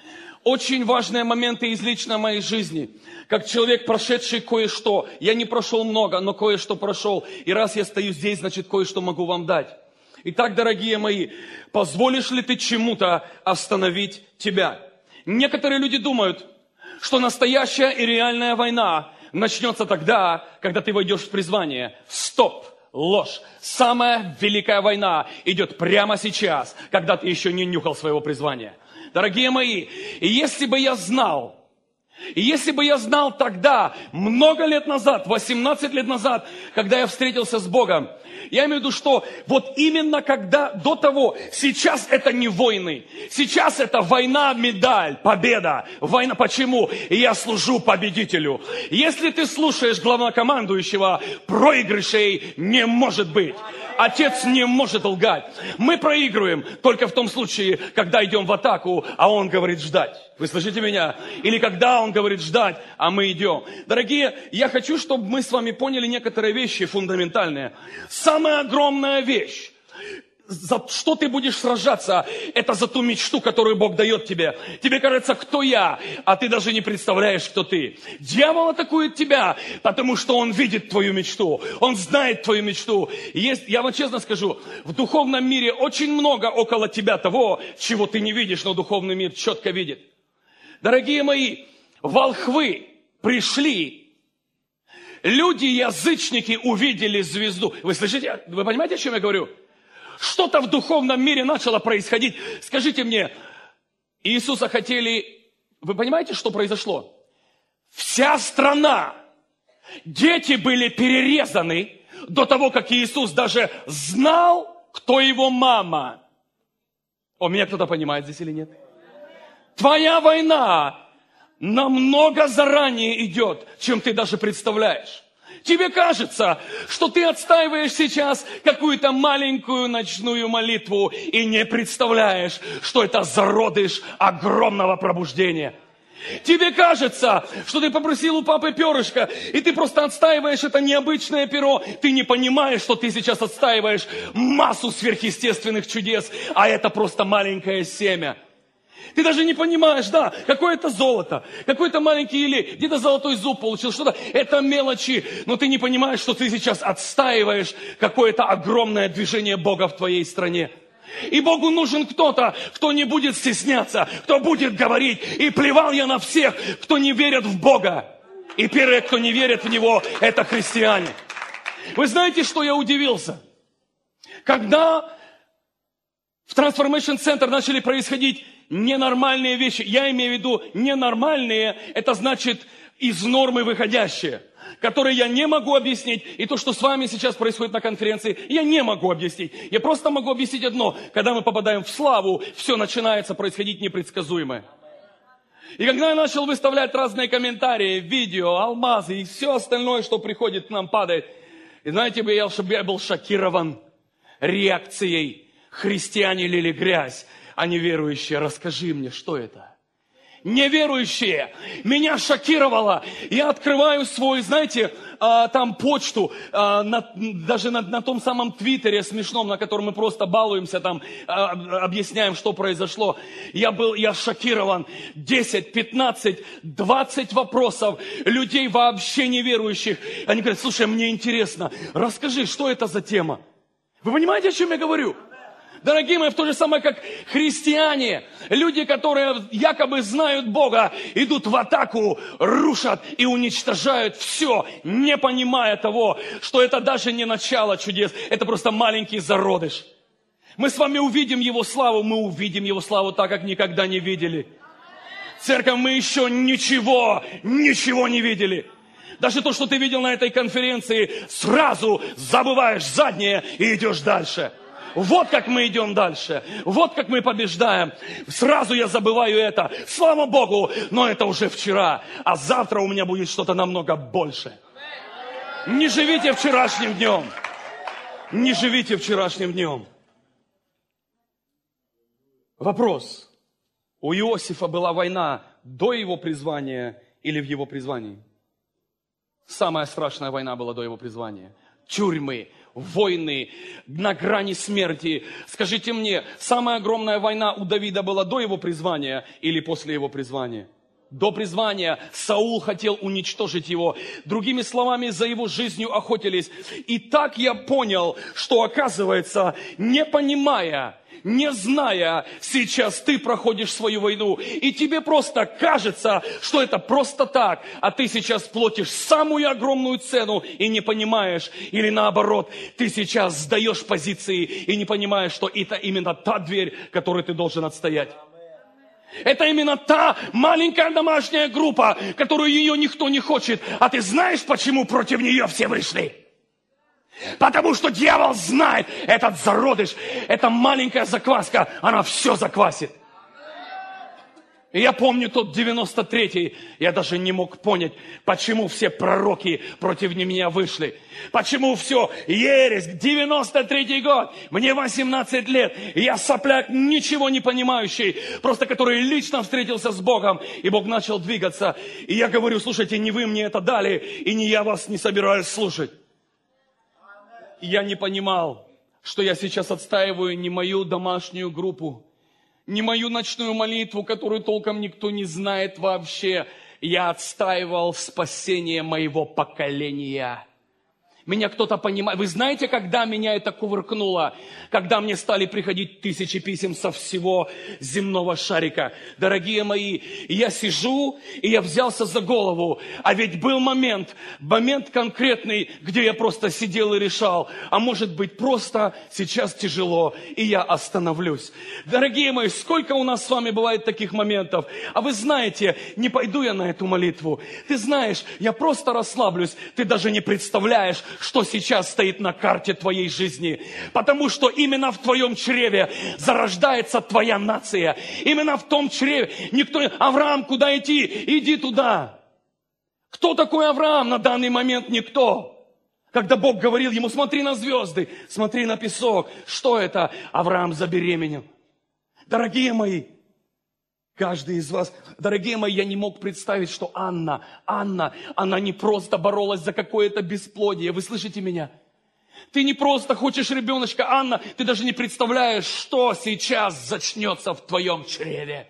Очень важные моменты из личной моей жизни. Как человек, прошедший кое-что. Я не прошел много, но кое-что прошел. И раз я стою здесь, значит, кое-что могу вам дать. Итак, дорогие мои, позволишь ли ты чему-то остановить тебя? Некоторые люди думают, что настоящая и реальная война начнется тогда, когда ты войдешь в призвание. Стоп! Ложь. Самая великая война идет прямо сейчас, когда ты еще не нюхал своего призвания. Дорогие мои, и если бы я знал, и если бы я знал тогда, много лет назад, восемнадцать лет назад, когда я встретился с Богом, я имею в виду, что вот именно когда, до того, сейчас это не войны, сейчас это война, медаль, победа, война. Почему? И я служу победителю. Если ты слушаешь главнокомандующего, проигрышей не может быть. Отец не может лгать. Мы проигрываем только в том случае, когда идем в атаку, а он говорит ждать. Вы слышите меня? Или когда он говорит ждать, а мы идем. Дорогие, я хочу, чтобы мы с вами поняли некоторые вещи фундаментальные. Самая огромная вещь, за что ты будешь сражаться, это за ту мечту, которую Бог дает тебе. Тебе кажется, кто я, а ты даже не представляешь, кто ты. Дьявол атакует тебя, потому что он видит твою мечту, он знает твою мечту. Есть, я вам честно скажу, в духовном мире очень много около тебя того, чего ты не видишь, но духовный мир четко видит. Дорогие мои, волхвы пришли, люди-язычники увидели звезду. Вы слышите, вы понимаете, о чем я говорю? Что-то в духовном мире начало происходить. Скажите мне, Иисуса хотели... Вы понимаете, что произошло? Вся страна, дети были перерезаны до того, как Иисус даже знал, кто его мама. О, меня кто-то понимает здесь или нет? Твоя война намного заранее идет, чем ты даже представляешь. Тебе кажется, что ты отстаиваешь сейчас какую-то маленькую ночную молитву и не представляешь, что это зародыш огромного пробуждения. Тебе кажется, что ты попросил у папы перышко, и ты просто отстаиваешь это необычное перо. Ты не понимаешь, что ты сейчас отстаиваешь массу сверхъестественных чудес, а это просто маленькое семя. Ты даже не понимаешь, да, какое-то золото, какой-то маленький или где-то золотой зуб получил, что-то. Это мелочи, но ты не понимаешь, что ты сейчас отстаиваешь какое-то огромное движение Бога в твоей стране. И Богу нужен кто-то, кто не будет стесняться, кто будет говорить. И плевал я на всех, кто не верит в Бога. И первые, кто не верит в Него, это христиане. Вы знаете, что я удивился? Когда в Transformation Center начали происходить ненормальные вещи, я имею в виду ненормальные, это значит из нормы выходящие, которые я не могу объяснить. И то, что с вами сейчас происходит на конференции, я не могу объяснить. Я просто могу объяснить одно. Когда мы попадаем в славу, все начинается происходить непредсказуемое. И когда я начал выставлять разные комментарии, видео, алмазы и все остальное, что приходит к нам, падает. И знаете, я, чтобы я был шокирован реакцией. Христиане лили грязь, а неверующие, расскажи мне, что это? Неверующие, меня шокировало. Я открываю свой, знаете, а, там почту, а, на, даже на, на том самом твиттере смешном, на котором мы просто балуемся, там а, объясняем, что произошло. Я был, я шокирован. десять, пятнадцать, двадцать вопросов людей вообще неверующих. Они говорят, слушай, мне интересно, расскажи, что это за тема? Вы понимаете, о чем я говорю? Дорогие мои, в то же самое, как христиане, люди, которые якобы знают Бога, идут в атаку, рушат и уничтожают все, не понимая того, что это даже не начало чудес, это просто маленький зародыш. Мы с вами увидим Его славу, мы увидим Его славу так, как никогда не видели. Церковь, мы еще ничего, ничего не видели. Даже то, что ты видел на этой конференции, сразу забываешь заднее и идешь дальше. Вот как мы идем дальше. Вот как мы побеждаем. Сразу я забываю это. Слава Богу, но это уже вчера. А завтра у меня будет что-то намного больше. Не живите вчерашним днем. Не живите вчерашним днем. Вопрос. У Иосифа была война до его призвания или в его призвании? Самая страшная война была до его призвания. Тюрьмы, войны, на грани смерти. Скажите мне, самая огромная война у Давида была до его призвания или после его призвания? До призвания Саул хотел уничтожить его. Другими словами, за его жизнью охотились. И так я понял, что оказывается, не понимая, не зная, сейчас ты проходишь свою войну, и тебе просто кажется, что это просто так, а ты сейчас платишь самую огромную цену и не понимаешь, или наоборот, ты сейчас сдаешь позиции и не понимаешь, что это именно та дверь, которую ты должен отстоять. Это именно та маленькая домашняя группа, которую ее никто не хочет. А ты знаешь, почему против нее все вышли? Потому что дьявол знает, этот зародыш, эта маленькая закваска, она все заквасит. И я помню тот девяносто третий, я даже не мог понять, почему все пророки против меня вышли. Почему все, ересь, девяносто третий год, мне восемнадцать лет, я сопляк, ничего не понимающий, просто который лично встретился с Богом, и Бог начал двигаться. И я говорю, слушайте, не вы мне это дали, и не я вас не собираюсь слушать. И я не понимал, что я сейчас отстаиваю не мою домашнюю группу, не мою ночную молитву, которую толком никто не знает вообще. Я отстаивал спасение моего поколения. Меня кто-то понимает. Вы знаете, когда меня это кувыркнуло? Когда мне стали приходить тысячи писем со всего земного шарика. Дорогие мои, я сижу, и я взялся за голову. А ведь был момент, момент конкретный, где я просто сидел и решал. А может быть, просто сейчас тяжело, и я остановлюсь. Дорогие мои, сколько у нас с вами бывает таких моментов? А вы знаете, не пойду я на эту молитву. Ты знаешь, я просто расслаблюсь. Ты даже не представляешь, что сейчас стоит на карте твоей жизни. Потому что именно в твоем чреве зарождается твоя нация. Именно в том чреве. Никто... Авраам, куда идти? Иди туда. Кто такой Авраам на данный момент? Никто. Когда Бог говорил ему, смотри на звезды, смотри на песок. Что это? Авраам забеременел. Дорогие мои, каждый из вас, дорогие мои, я не мог представить, что Анна, Анна, она не просто боролась за какое-то бесплодие. Вы слышите меня? Ты не просто хочешь ребеночка, Анна, ты даже не представляешь, что сейчас зачнется в твоем чреве.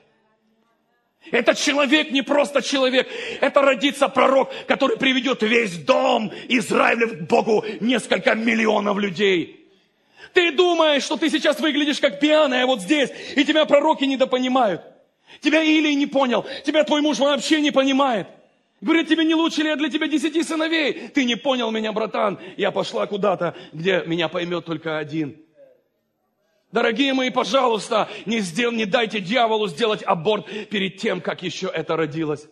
Этот человек не просто человек, это родится пророк, который приведет весь дом Израиля к Богу, несколько миллионов людей. Ты думаешь, что ты сейчас выглядишь как пьяная вот здесь, и тебя пророки недопонимают. Тебя Илий не понял, тебя твой муж вообще не понимает. Говорит, тебе не лучше ли я для тебя десяти сыновей? Ты не понял меня, братан. Я пошла куда-то, где меня поймет только один. Дорогие мои, пожалуйста, не, сдел, не дайте дьяволу сделать аборт перед тем, как еще это родилось.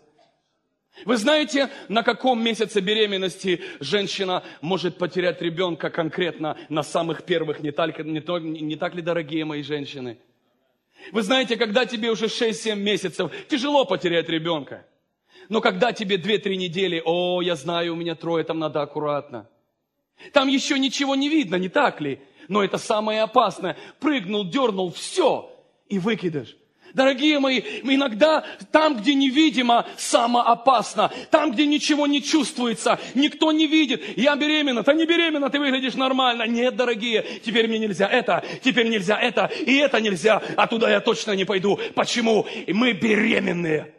Вы знаете, на каком месяце беременности женщина может потерять ребенка конкретно на самых первых, не так, не, то, не так ли, дорогие мои женщины? Вы знаете, когда тебе уже шесть-семь месяцев, тяжело потерять ребенка. Но когда тебе две-три недели, о, я знаю, у меня трое, там надо аккуратно. Там еще ничего не видно, не так ли? Но это самое опасное. Прыгнул, дернул, все, и выкидыш. Дорогие мои, иногда там, где невидимо, самое опасно. Там, где ничего не чувствуется, никто не видит. Я беременна, ты не беременна, ты выглядишь нормально. Нет, дорогие, теперь мне нельзя это, теперь нельзя это, и это нельзя. А туда я точно не пойду. Почему? Мы беременные.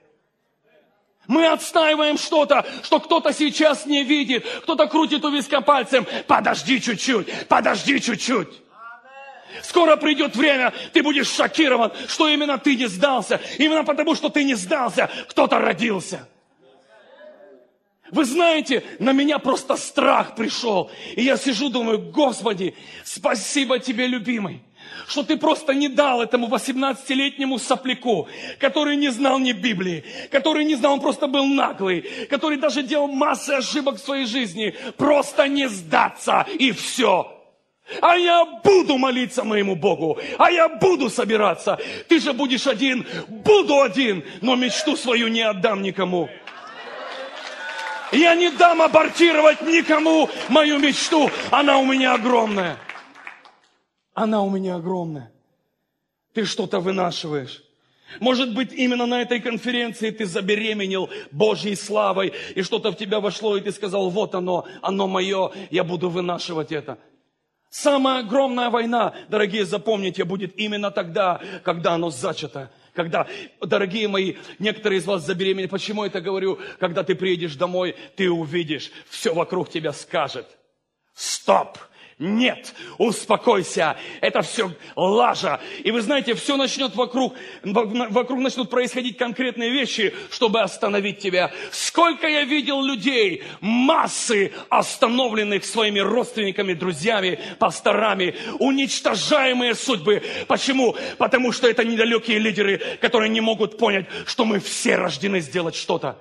Мы отстаиваем что-то, что кто-то сейчас не видит. Кто-то крутит у виска пальцем. Подожди чуть-чуть, подожди чуть-чуть. Скоро придет время, ты будешь шокирован, что именно ты не сдался. Именно потому, что ты не сдался, кто-то родился. Вы знаете, на меня просто страх пришел. И я сижу, думаю, Господи, спасибо тебе, любимый, что ты просто не дал этому восемнадцатилетнему сопляку, который не знал ни Библии, который не знал, он просто был наглый, который даже делал массу ошибок в своей жизни, просто не сдаться, и все. А я буду молиться моему Богу, а я буду собираться. Ты же будешь один, буду один, но мечту свою не отдам никому. Я не дам абортировать никому мою мечту, она у меня огромная. Она у меня огромная. Ты что-то вынашиваешь. Может быть, именно на этой конференции ты забеременел Божьей славой, и что-то в тебя вошло, и ты сказал, вот оно, оно мое, я буду вынашивать это. Самая огромная война, дорогие, запомните, будет именно тогда, когда оно зачато. Когда, дорогие мои, некоторые из вас забеременели. Почему я это говорю? Когда ты приедешь домой, ты увидишь, все вокруг тебя скажет. Стоп! Нет, успокойся, это все лажа. И вы знаете, все начнет вокруг, вокруг начнут происходить конкретные вещи, чтобы остановить тебя. Сколько я видел людей, массы остановленных своими родственниками, друзьями, пасторами, уничтожаемые судьбы. Почему? Потому что это недалекие лидеры, которые не могут понять, что мы все рождены сделать что-то.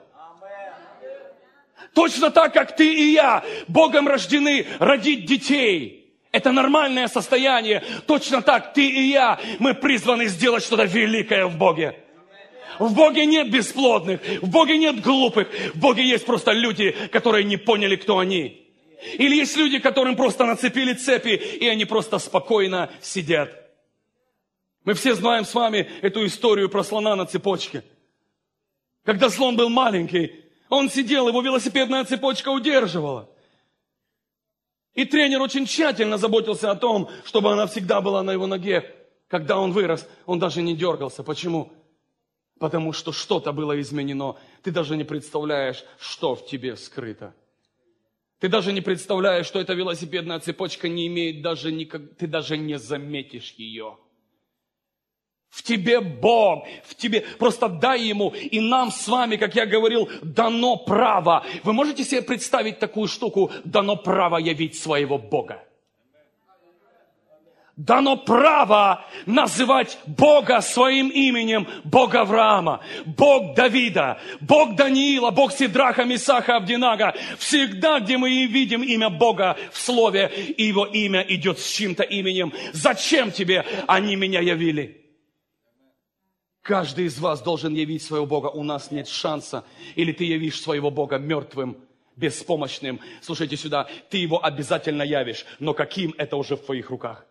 Точно так, как ты и я, Богом рождены родить детей. Это нормальное состояние. Точно так ты и я, мы призваны сделать что-то великое в Боге. В Боге нет бесплодных, в Боге нет глупых. В Боге есть просто люди, которые не поняли, кто они. Или есть люди, которым просто нацепили цепи, и они просто спокойно сидят. Мы все знаем с вами эту историю про слона на цепочке. Когда слон был маленький, он сидел, его велосипедная цепочка удерживала. И тренер очень тщательно заботился о том, чтобы она всегда была на его ноге. Когда он вырос, он даже не дергался. Почему? Потому что что-то было изменено. Ты даже не представляешь, что в тебе скрыто. Ты даже не представляешь, что эта велосипедная цепочка не имеет даже никак... Ты даже не заметишь ее. В тебе Бог, в тебе, просто дай Ему, и нам с вами, как я говорил, дано право. Вы можете себе представить такую штуку? Дано право явить своего Бога. Дано право называть Бога своим именем. Бог Авраама, Бог Давида, Бог Даниила, Бог Сидраха, Месаха, Авдинага. Всегда, где мы видим имя Бога в слове, Его имя идет с чьим-то именем. Зачем тебе они меня явили? Каждый из вас должен явить своего Бога. У нас нет шанса. Или ты явишь своего Бога мертвым, беспомощным. Слушайте сюда, ты его обязательно явишь. Но каким, это уже в твоих руках.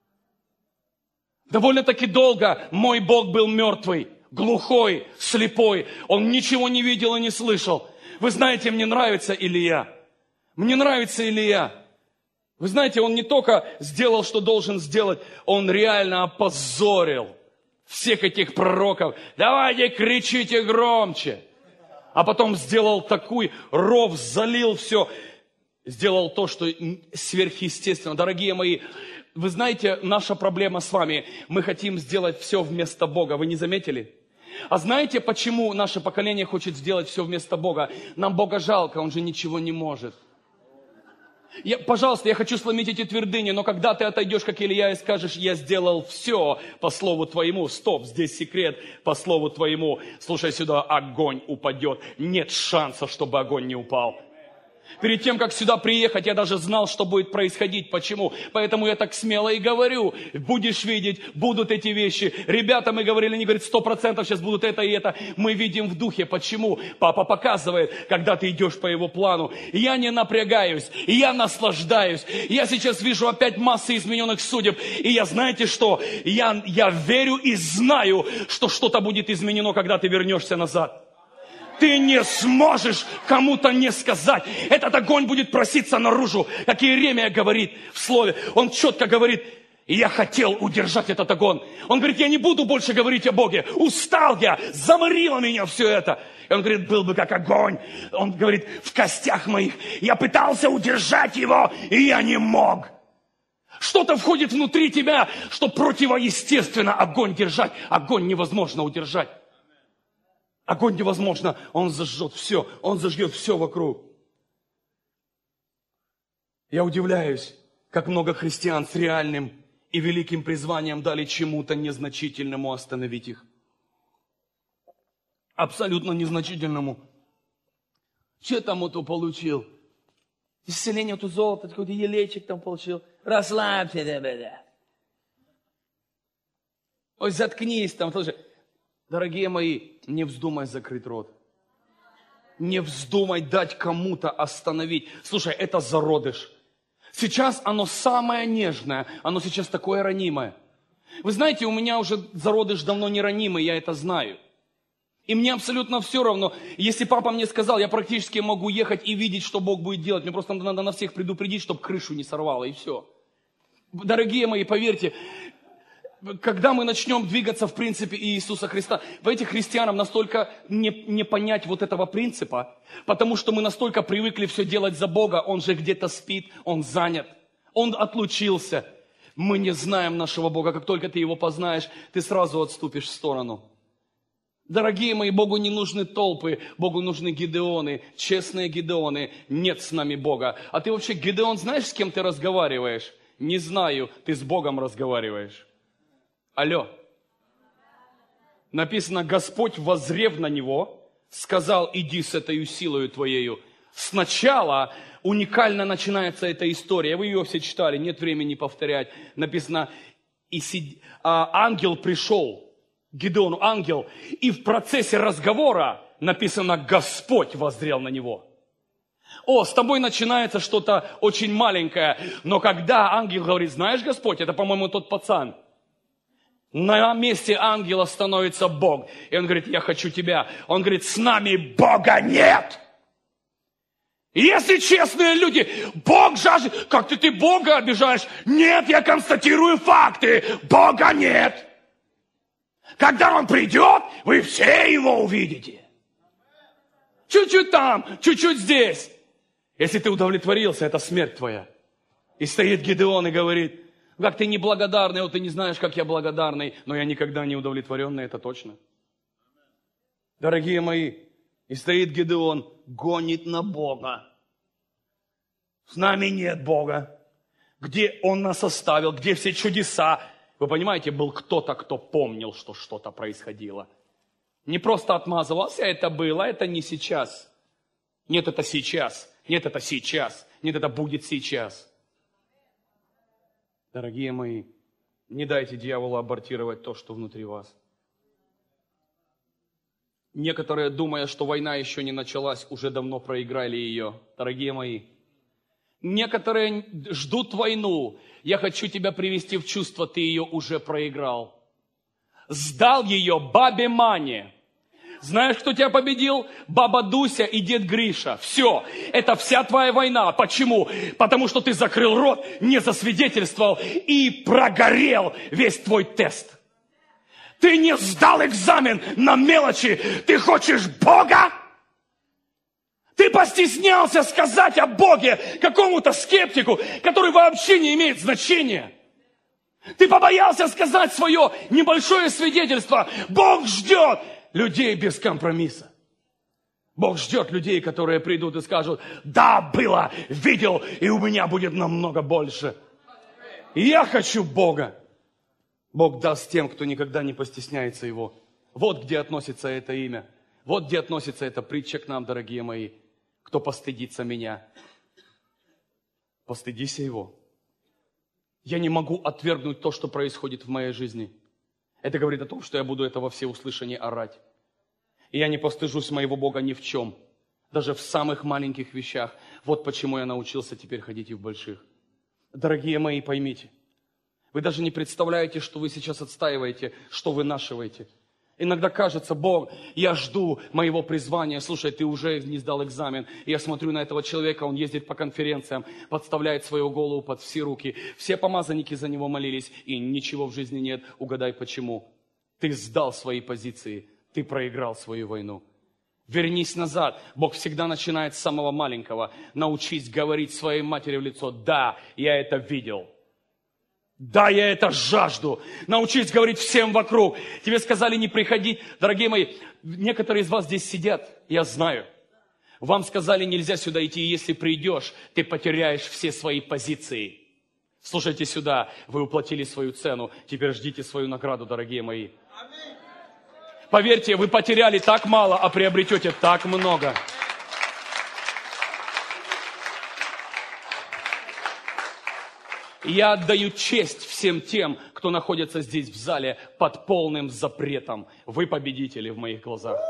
Довольно-таки долго мой Бог был мертвый, глухой, слепой. Он ничего не видел и не слышал. Вы знаете, мне нравится Илия. Мне нравится Илия. Вы знаете, он не только сделал, что должен сделать, он реально опозорил всех этих пророков. Давайте кричите громче. А потом сделал такой ров, залил все. Сделал то, что сверхъестественно. Дорогие мои, вы знаете, наша проблема с вами. Мы хотим сделать все вместо Бога. Вы не заметили? А знаете, почему наше поколение хочет сделать все вместо Бога? Нам Бога жалко, Он же ничего не может. Я, пожалуйста, я хочу сломить эти твердыни, но когда ты отойдешь, как Илья, и скажешь, я сделал все по слову твоему, стоп, здесь секрет, по слову твоему, слушай сюда, огонь упадет. Нет шанса, чтобы огонь не упал. Перед тем, как сюда приехать, я даже знал, что будет происходить. Почему? Поэтому я так смело и говорю. Будешь видеть, будут эти вещи. Ребята, мы говорили, они говорят, сто процентов сейчас будут это и это. Мы видим в духе. Почему? Папа показывает, когда ты идешь по его плану. Я не напрягаюсь, я наслаждаюсь. Я сейчас вижу опять массы измененных судеб. И я, знаете что? Я, я верю и знаю, что что-то будет изменено, когда ты вернешься назад. Ты не сможешь кому-то не сказать. Этот огонь будет проситься наружу. Как Иеремия говорит в слове. Он четко говорит, я хотел удержать этот огонь. Он говорит, я не буду больше говорить о Боге. Устал я, заморило меня все это. И он говорит, был бы как огонь. Он говорит, в костях моих. Я пытался удержать его, и я не мог. Что-то входит внутри тебя, что противоестественно огонь держать. Огонь невозможно удержать. Огонь невозможно, он зажжет все, он зажгет все вокруг. Я удивляюсь, как много христиан с реальным и великим призванием дали чему-то незначительному остановить их. Абсолютно незначительному. Что там вот получил? Исцеление тут золото, какой-то елечек там получил. Расслабься, да, да. Ой, заткнись там, слушай. Дорогие мои, не вздумай закрыть рот. Не вздумай дать кому-то остановить. Слушай, это зародыш. Сейчас оно самое нежное, оно сейчас такое ранимое. Вы знаете, у меня уже зародыш давно не ранимый, я это знаю. И мне абсолютно все равно. Если папа мне сказал, я практически могу ехать и видеть, что Бог будет делать. Мне просто надо на всех предупредить, чтобы крышу не сорвало, и все. Дорогие мои, поверьте, когда мы начнем двигаться в принципе Иисуса Христа, в этих христианам настолько не, не понять вот этого принципа, потому что мы настолько привыкли все делать за Бога, Он же где-то спит, Он занят, Он отлучился. Мы не знаем нашего Бога. Как только ты Его познаешь, ты сразу отступишь в сторону. Дорогие мои, Богу не нужны толпы, Богу нужны Гидеоны, честные Гидеоны. Нет с нами Бога. А ты вообще, Гидеон, знаешь, с кем ты разговариваешь? Не знаю, ты с Богом разговариваешь. Алло. Написано, Господь, воззрев на него, сказал, иди с этой силою твоею. Сначала уникально начинается эта история. Вы ее все читали, нет времени повторять. Написано, и сид... а, ангел пришел. Гидеону ангел, и в процессе разговора написано, Господь воззрел на него. О, с тобой начинается что-то очень маленькое, но когда ангел говорит, знаешь, Господь, это, по-моему, тот пацан, на месте ангела становится Бог, и он говорит, я хочу тебя. Он говорит, с нами Бога нет. Если честные люди, Бог жаждет, как ты, ты Бога обижаешь? Нет, я констатирую факты, Бога нет. Когда Он придет, вы все Его увидите. Чуть-чуть там, чуть-чуть здесь. Если ты удовлетворился, это смерть твоя. И стоит Гидеон и говорит, как ты неблагодарный, вот ты не знаешь, как я благодарный, но я никогда не удовлетворенный, это точно. Дорогие мои, и стоит Гидеон, гонит на Бога. С нами нет Бога. Где Он нас оставил, где все чудеса? Вы понимаете, был кто-то, кто помнил, что что-то происходило. Не просто отмазывался, это было, это не сейчас. Нет, это сейчас. Нет, это сейчас. Нет, это будет сейчас. Дорогие мои, не дайте дьяволу абортировать то, что внутри вас. Некоторые, думая, что война еще не началась, уже давно проиграли ее. Дорогие мои, некоторые ждут войну. Я хочу тебя привести в чувство, ты ее уже проиграл. Сдал ее бабе Мане. Знаешь, кто тебя победил? Баба Дуся и дед Гриша. Все, это вся твоя война. Почему? Потому что ты закрыл рот, не засвидетельствовал и прогорел весь твой тест. Ты не сдал экзамен на мелочи. Ты хочешь Бога? Ты постеснялся сказать о Боге какому-то скептику, который вообще не имеет значения. Ты побоялся сказать свое небольшое свидетельство. Бог ждет людей без компромисса. Бог ждет людей, которые придут и скажут, да, было, видел, и у меня будет намного больше. И я хочу Бога. Бог даст тем, кто никогда не постесняется Его. Вот где относится это имя. Вот где относится эта притча к нам, дорогие мои. Кто постыдится меня, постыдися Его. Я не могу отвергнуть то, что происходит в моей жизни. Это говорит о том, что я буду это во всеуслышание орать. И я не постыжусь моего Бога ни в чем. Даже в самых маленьких вещах. Вот почему я научился теперь ходить и в больших. Дорогие мои, поймите. Вы даже не представляете, что вы сейчас отстаиваете, что вынашиваете. Иногда кажется, Бог, я жду моего призвания. Слушай, ты уже не сдал экзамен. И я смотрю на этого человека, он ездит по конференциям, подставляет свою голову под все руки. Все помазанники за него молились, и ничего в жизни нет. Угадай, почему. Ты сдал свои позиции, ты проиграл свою войну. Вернись назад. Бог всегда начинает с самого маленького. Научись говорить своей матери в лицо, да, я это видел. Да, я это жажду. Научись говорить всем вокруг. Тебе сказали не приходить. Дорогие мои, некоторые из вас здесь сидят, я знаю. Вам сказали, нельзя сюда идти, и если придешь, ты потеряешь все свои позиции. Слушайте сюда, вы уплатили свою цену, теперь ждите свою награду, дорогие мои. Поверьте, вы потеряли так мало, а приобретете так много. Я отдаю честь всем тем, кто находится здесь в зале под полным запретом. Вы победители в моих глазах.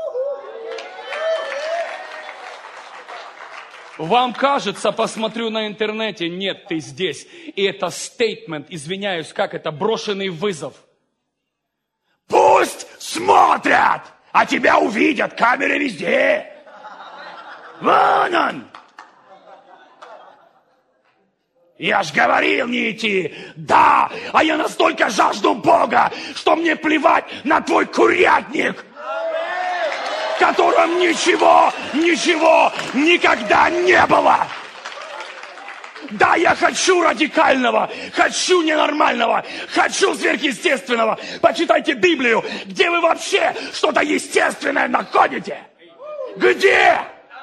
Вам кажется, посмотрю на интернете, нет, ты здесь. И это стейтмент, извиняюсь, как это, брошенный вызов. Пусть смотрят, а тебя увидят, камеры везде. Вон он. Я ж говорил не идти. Да, а я настолько жажду Бога, что мне плевать на твой курятник, в котором ничего, ничего никогда не было. Да, я хочу радикального, хочу ненормального, хочу сверхъестественного. Почитайте Библию, где вы вообще что-то естественное находите. Где?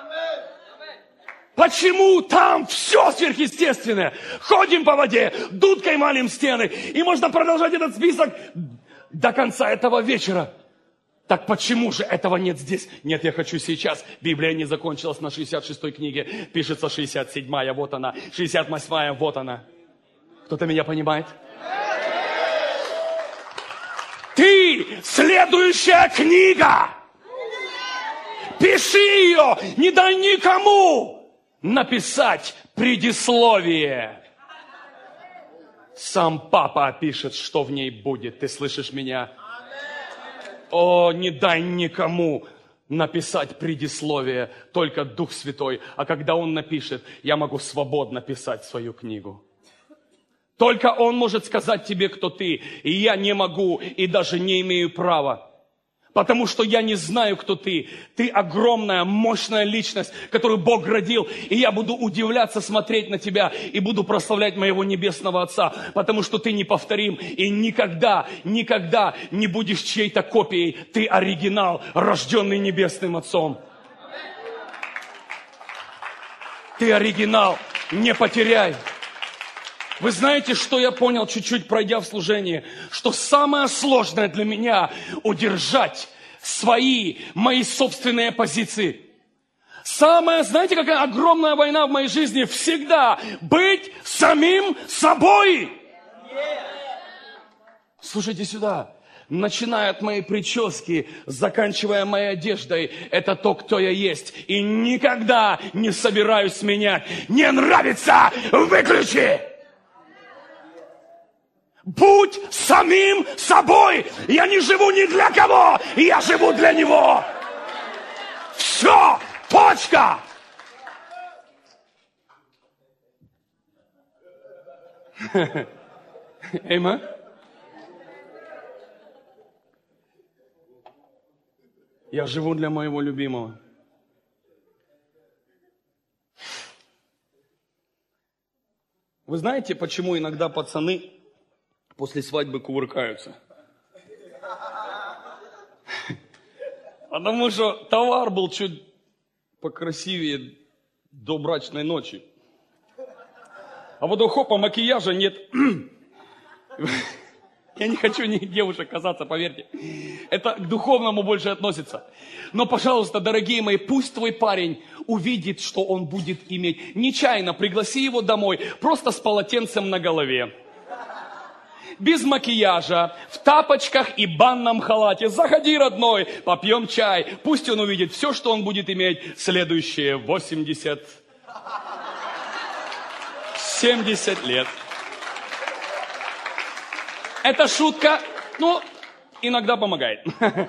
Почему там все сверхъестественное? Ходим по воде, дудкой малим стены, и можно продолжать этот список до конца этого вечера. Так почему же этого нет здесь? Нет, я хочу сейчас. Библия не закончилась на шестьдесят шестой книге. Пишется шестьдесят седьмая, вот она. шестьдесят восьмая, вот она. Кто-то меня понимает? Ты следующая книга. Пиши ее, не дай никому написать предисловие. Сам папа опишет, что в ней будет. Ты слышишь меня? О, не дай никому написать предисловие, только Дух Святой. А когда Он напишет, я могу свободно писать свою книгу. Только Он может сказать тебе, кто ты. И я не могу, и даже не имею права. Потому что я не знаю, кто ты. Ты огромная, мощная личность, которую Бог родил. И я буду удивляться, смотреть на тебя. И буду прославлять моего Небесного Отца. Потому что ты неповторим. И никогда, никогда не будешь чьей-то копией. Ты оригинал, рожденный Небесным Отцом. Ты оригинал. Не потеряй. Вы знаете, что я понял, чуть-чуть пройдя в служение? Что самое сложное для меня – удержать свои, мои собственные позиции. Самая, знаете, какая огромная война в моей жизни? Всегда быть самим собой. Слушайте сюда. Начиная от моей прически, заканчивая моей одеждой, это то, кто я есть. И никогда не собираюсь менять. Не нравится – выключи! Будь самим собой. Я не живу ни для кого, я живу для Него. Все, точка. Эйма? Я живу для моего любимого. Вы знаете, почему иногда пацаны после свадьбы кувыркаются? Потому что товар был чуть покрасивее до брачной ночи. А вот у хопа макияжа нет. Я не хочу ни девушек казаться, поверьте. Это к духовному больше относится. Но, пожалуйста, дорогие мои, пусть твой парень увидит, что он будет иметь. Нечаянно пригласи его домой, просто с полотенцем на голове. Без макияжа, в тапочках и банном халате. Заходи, родной, попьем чай. Пусть он увидит все, что он будет иметь следующие восемьдесят, семьдесят лет. Эта шутка, ну, иногда помогает.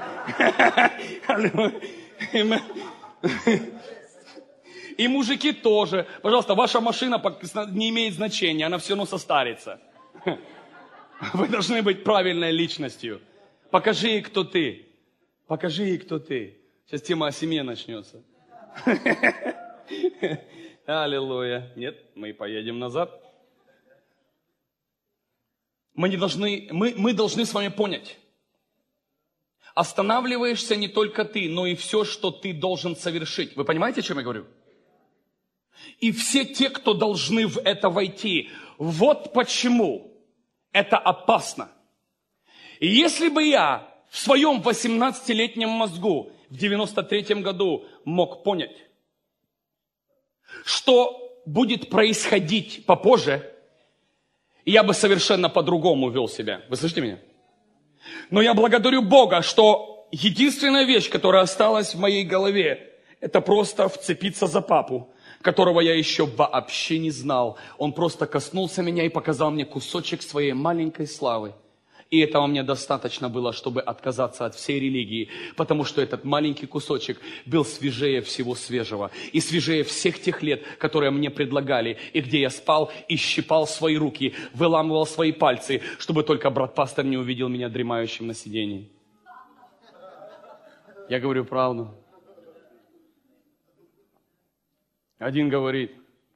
И мужики тоже. Пожалуйста, ваша машина не имеет значения, она все равно состарится. Вы должны быть правильной личностью. Покажи ей, кто ты. Покажи ей, кто ты. Сейчас тема о семье начнется. Аллилуйя. Нет, мы поедем назад. Мы, не должны, мы, мы должны с вами понять. Останавливаешься не только ты, но и все, что ты должен совершить. Вы понимаете, о чем я говорю? И все те, кто должны в это войти. Вот почему это опасно. И если бы я в своем восемнадцатилетнем мозгу в девяносто третьем году мог понять, что будет происходить попозже, я бы совершенно по-другому вел себя. Вы слышите меня? Но я благодарю Бога, что единственная вещь, которая осталась в моей голове, это просто вцепиться за папу, которого я еще вообще не знал. Он просто коснулся меня и показал мне кусочек своей маленькой славы. И этого мне достаточно было, чтобы отказаться от всей религии, потому что этот маленький кусочек был свежее всего свежего и свежее всех тех лет, которые мне предлагали, и где я спал и щипал свои руки, выламывал свои пальцы, чтобы только брат-пастор не увидел меня дремающим на сидении. Я говорю правду. Один говорит: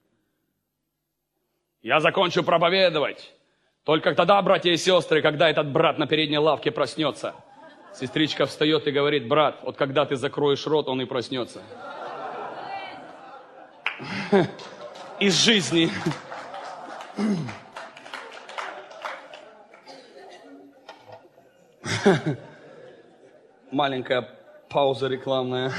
я закончу проповедовать только тогда, братья и сестры, когда этот брат на передней лавке проснется. Сестричка встает и говорит: брат, вот когда ты закроешь рот, он и проснется. Из жизни. Маленькая пауза рекламная.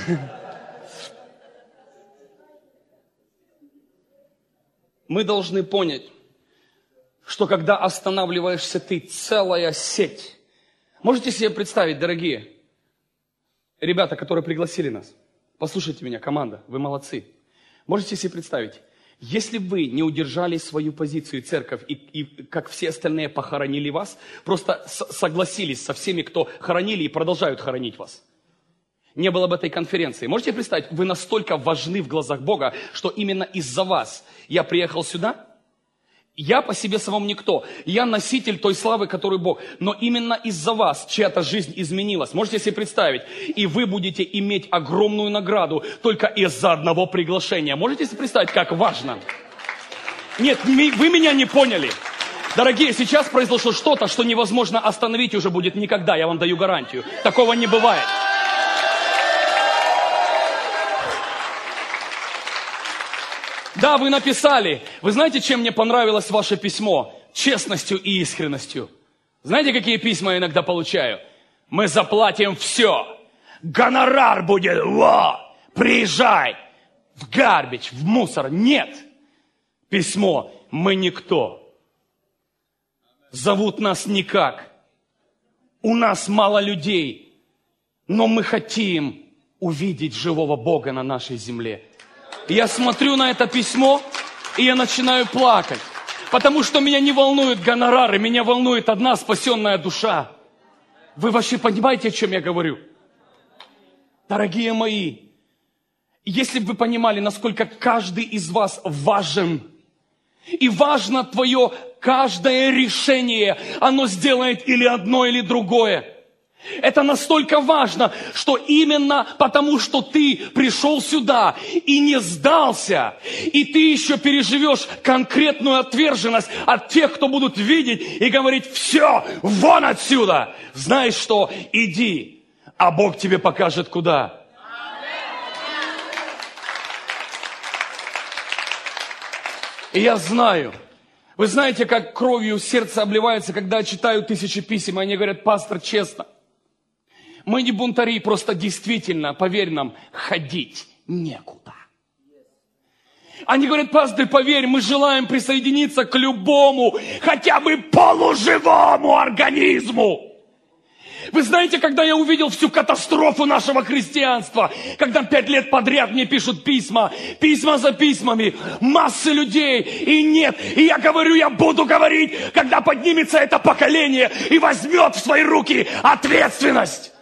Мы должны понять, что когда останавливаешься ты, целая сеть. Можете себе представить, дорогие ребята, которые пригласили нас? Послушайте меня, команда, вы молодцы. Можете себе представить, если вы не удержали свою позицию, церковь, и, и как все остальные похоронили вас, просто с- согласились со всеми, кто хоронили и продолжают хоронить вас. Не было бы этой конференции. Можете представить, вы настолько важны в глазах Бога, что именно из-за вас я приехал сюда. Я по себе самому никто. Я носитель той славы, которую Бог. Но именно из-за вас чья-то жизнь изменилась. Можете себе представить? И вы будете иметь огромную награду только из-за одного приглашения. Можете себе представить, как важно? Нет, вы меня не поняли. Дорогие, сейчас произошло что-то, что невозможно остановить уже будет никогда. Я вам даю гарантию. Такого не бывает. Да, вы написали. Вы знаете, чем мне понравилось ваше письмо? Честностью и искренностью. Знаете, какие письма я иногда получаю? Мы заплатим все. Гонорар будет. Во! Приезжай. В гарбич, в мусор. Нет. Письмо. Мы никто. Зовут нас никак. У нас мало людей. Но мы хотим увидеть живого Бога на нашей земле. Я смотрю на это письмо, и я начинаю плакать. Потому что меня не волнуют гонорары, меня волнует одна спасенная душа. Вы вообще понимаете, о чем я говорю? Дорогие мои, если бы вы понимали, насколько каждый из вас важен, и важно твое каждое решение, оно сделает или одно, или другое. Это настолько важно, что именно потому, что ты пришел сюда и не сдался, и ты еще переживешь конкретную отверженность от тех, кто будут видеть и говорить: все, вон отсюда. Знаешь что? Иди, а Бог тебе покажет куда. И я знаю, вы знаете, как кровью сердце обливается, когда я читаю тысячи писем, и они говорят: пастор, честно, мы не бунтари, просто действительно, поверь нам, ходить некуда. Они говорят: пастор, поверь, мы желаем присоединиться к любому, хотя бы полуживому организму. Вы знаете, когда я увидел всю катастрофу нашего христианства, когда пять лет подряд мне пишут письма, письма за письмами, массы людей, и нет, и я говорю, я буду говорить, когда поднимется это поколение и возьмет в свои руки ответственность.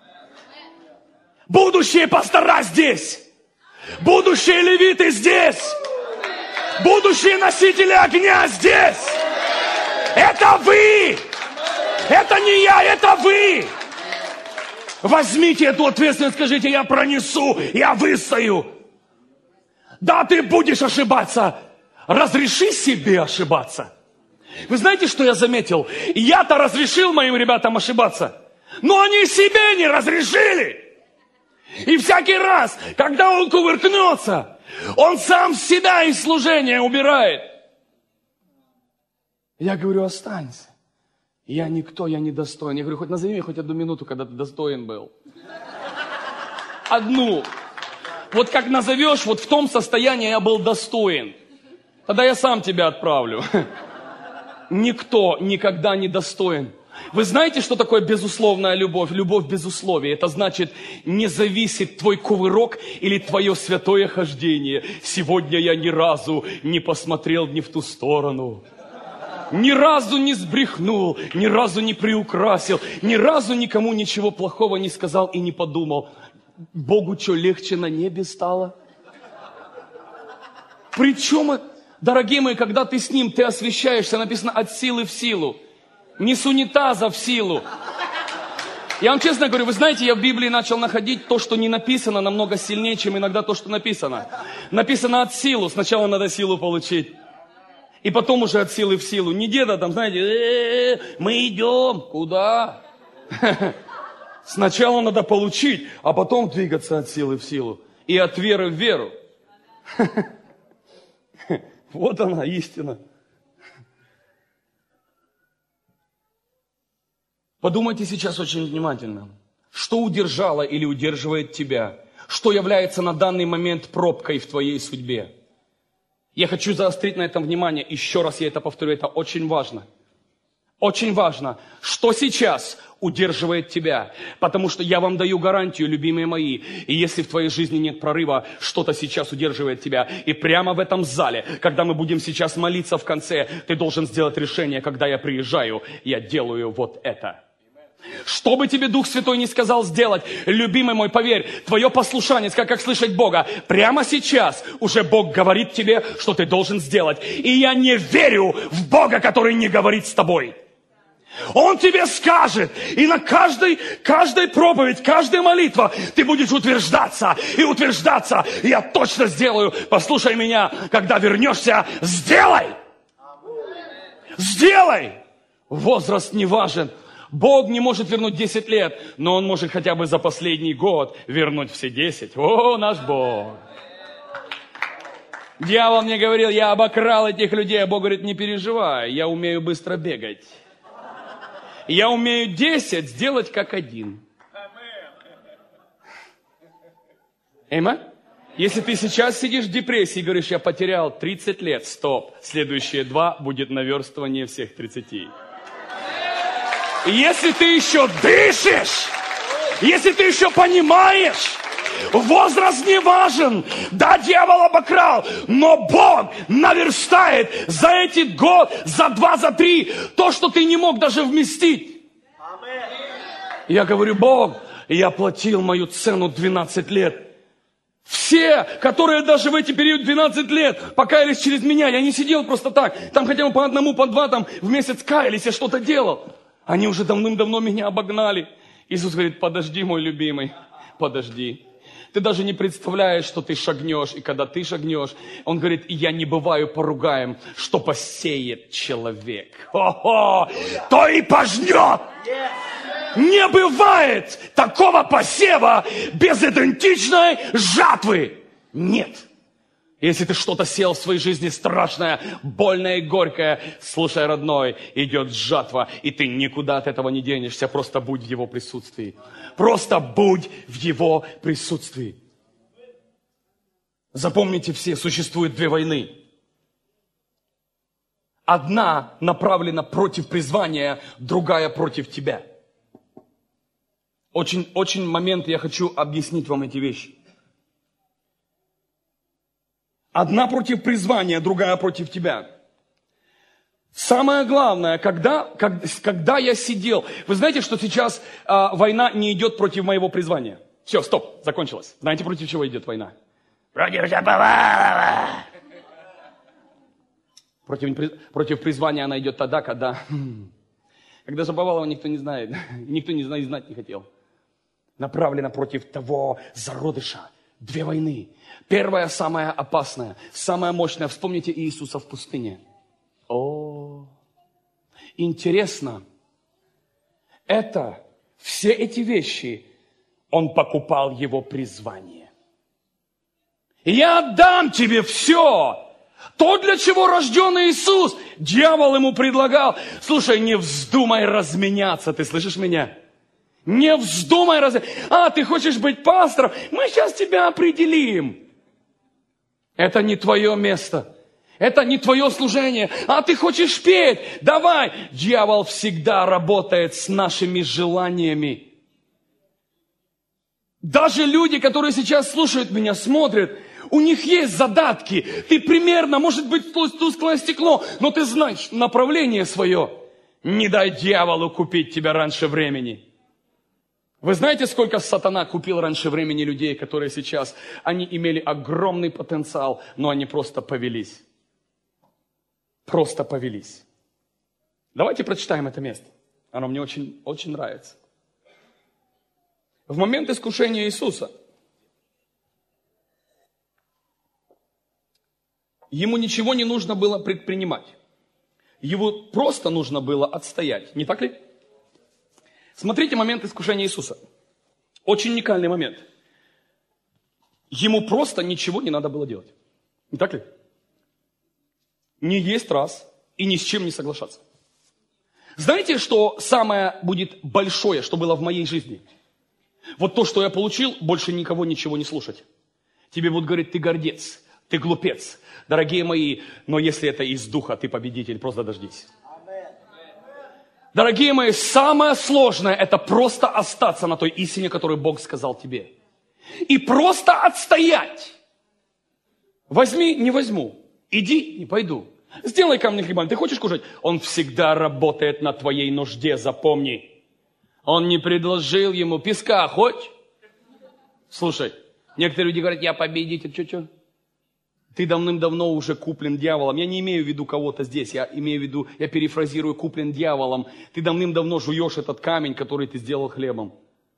Будущие пастора здесь, будущие левиты здесь, будущие носители огня здесь. Это вы! Это не я, это вы! Возьмите эту ответственность, скажите: я пронесу, я выстою. Да, ты будешь ошибаться. Разреши себе ошибаться. Вы знаете, что я заметил? Я-то разрешил моим ребятам ошибаться, но они себе не разрешили. И всякий раз, когда он кувыркнется, он сам себя из служения убирает. Я говорю: останься. Я никто, я недостоин. Я говорю: хоть назови мне хоть одну минуту, когда ты достоин был. Одну. Вот как назовешь, вот в том состоянии я был достоин. Тогда я сам тебя отправлю. Никто никогда не достоин. Вы знаете, что такое безусловная любовь? Любовь без условий. Это значит, не зависит твой кувырок или твое святое хождение. Сегодня я ни разу не посмотрел ни в ту сторону. Ни разу не сбрехнул, ни разу не приукрасил, ни разу никому ничего плохого не сказал и не подумал. Богу что, легче на небе стало? Причем, дорогие мои, когда ты с Ним, ты освящаешься, написано, от силы в силу. Не с унитаза в силу. Я вам честно говорю, вы знаете, я в Библии начал находить то, что не написано, намного сильнее, чем иногда то, что написано. Написано от силу, сначала надо силу получить. И потом уже от силы в силу. Не деда там, знаете, э-э-э, мы идем. Куда? Сначала надо получить, а потом двигаться от силы в силу. И от веры в веру. Вот она, истина. Подумайте сейчас очень внимательно. Что удержало или удерживает тебя? Что является на данный момент пробкой в твоей судьбе? Я хочу заострить на этом внимание. Еще раз я это повторю, это очень важно. Очень важно, что сейчас удерживает тебя. Потому что я вам даю гарантию, любимые мои. И если в твоей жизни нет прорыва, что-то сейчас удерживает тебя. И прямо в этом зале, когда мы будем сейчас молиться в конце, ты должен сделать решение, когда я приезжаю, я делаю вот это. Что бы тебе Дух Святой не сказал сделать, любимый мой, поверь, твое послушание, как, как слышать Бога, прямо сейчас уже Бог говорит тебе, что ты должен сделать. И я не верю в Бога, который не говорит с тобой. Он тебе скажет, и на каждой, каждой проповедь, каждая молитва ты будешь утверждаться и утверждаться. И я точно сделаю. Послушай меня, когда вернешься, сделай! Сделай! Возраст не важен. Бог не может вернуть десять лет, но Он может хотя бы за последний год вернуть все десять. О, наш Бог! Дьявол мне говорил, я обокрал этих людей, а Бог говорит, не переживай, я умею быстро бегать. Я умею десять сделать как один. Эйма? Если ты сейчас сидишь в депрессии и говоришь, я потерял тридцать лет, стоп, следующие два будет наверстывание всех тридцати. Если ты еще дышишь, если ты еще понимаешь, возраст не важен, да, дьявол обокрал, но Бог наверстает за эти год, за два, за три, то, что ты не мог даже вместить. Я говорю, Бог, я платил мою цену двенадцать лет. Все, которые даже в эти период двенадцать лет покаялись через меня, я не сидел просто так, там хотя бы по одному, по два там в месяц каялись, я что-то делал. Они уже давным-давно меня обогнали. Иисус говорит, подожди, мой любимый, подожди. Ты даже не представляешь, что ты шагнешь. И когда ты шагнешь, Он говорит, я не бываю поругаем, что посеет человек. О-хо! То и пожнет. Не бывает такого посева без идентичной жатвы. Нет. Если ты что-то сеял в своей жизни страшное, больное и горькое, слушай, родной, идет жатва, и ты никуда от этого не денешься, просто будь в Его присутствии. Просто будь в Его присутствии. Запомните все, существует две войны. Одна направлена против призвания, другая против тебя. Очень, очень момент, я хочу объяснить вам эти вещи. Одна против призвания, другая против тебя. Самое главное, когда, когда, когда я сидел... Вы знаете, что сейчас а, война не идет против моего призвания? Все, стоп, закончилось. Знаете, против чего идет война? Против Шаповалова. Против, против призвания она идет тогда, когда... Когда Шаповалова никто не знает. Никто не знает, знать не хотел. Направлена против того зародыша. Две войны. Первая, самая опасная, самая мощная. Вспомните Иисуса в пустыне. О, интересно. Это, все эти вещи, Он покупал Его призвание. Я отдам тебе все. То, для чего рожден Иисус. Дьявол Ему предлагал. Слушай, не вздумай разменяться. Ты слышишь меня? Не вздумай раз... А, ты хочешь быть пастором? Мы сейчас тебя определим. Это не твое место. Это не твое служение. А ты хочешь петь? Давай. Дьявол всегда работает с нашими желаниями. Даже люди, которые сейчас слушают меня, смотрят, У них есть задатки. Ты примерно, может быть, тусклое стекло, но ты знаешь направление свое. Не дай дьяволу купить тебя раньше времени. Вы знаете, сколько сатана купил раньше времени людей, которые сейчас, они имели огромный потенциал, но они просто повелись. Просто повелись. Давайте прочитаем это место. Оно мне очень, очень нравится. В момент искушения Иисуса ему ничего не нужно было предпринимать. Его просто нужно было отстоять. Не так ли? Смотрите момент искушения Иисуса. Очень уникальный момент. Ему просто ничего не надо было делать. Не так ли? Не есть раз и ни с чем не соглашаться. Знаете, что самое будет большое, что было в моей жизни? Вот то, что я получил, больше никого ничего не слушать. Тебе будут говорить, ты гордец, ты глупец. Дорогие мои, но если это из духа, ты победитель, просто дождись. Дорогие мои, самое сложное, это просто остаться на той истине, которую Бог сказал тебе. И просто отстоять. Возьми, не возьму. Иди, не пойду. Сделай камни хлебами. Ты хочешь кушать? Он всегда работает на твоей нужде, запомни. Он не предложил ему песка, хоть? Слушай, некоторые люди говорят, я победитель, что-что? Ты давным-давно уже куплен дьяволом. Я не имею в виду кого-то здесь, я имею в виду, я перефразирую, куплен дьяволом. Ты давным-давно жуешь этот камень, который ты сделал хлебом.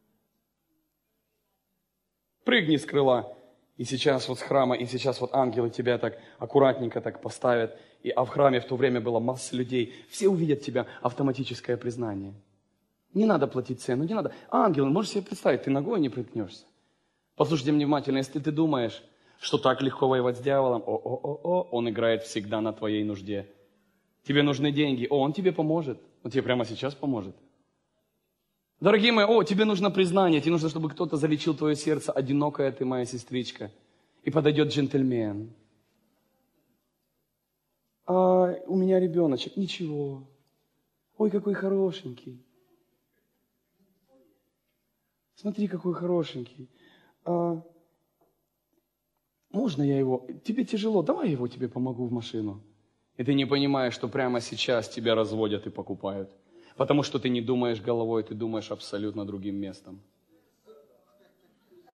Прыгни с крыла. И сейчас вот с храма, и сейчас вот ангелы тебя так аккуратненько так поставят. И, а в храме в то время было масса людей. Все увидят тебя, автоматическое признание. Не надо платить цену, не надо. Ангел, можешь себе представить, ты ногой не приткнешься. Послушайте меня внимательно, если ты думаешь, что так легко воевать с дьяволом, о-о-о-о, он играет всегда на твоей нужде. Тебе нужны деньги, о, он тебе поможет. Он тебе прямо сейчас поможет. Дорогие мои, о, тебе нужно признание, тебе нужно, чтобы кто-то залечил твое сердце, одинокая ты, моя сестричка. И подойдет джентльмен. А у меня ребеночек, ничего. Ой, какой хорошенький. Смотри, какой хорошенький. А, можно я его? Тебе тяжело, давай я его тебе помогу в машину. И ты не понимаешь, что прямо сейчас тебя разводят и покупают. Потому что ты не думаешь головой, ты думаешь абсолютно другим местом.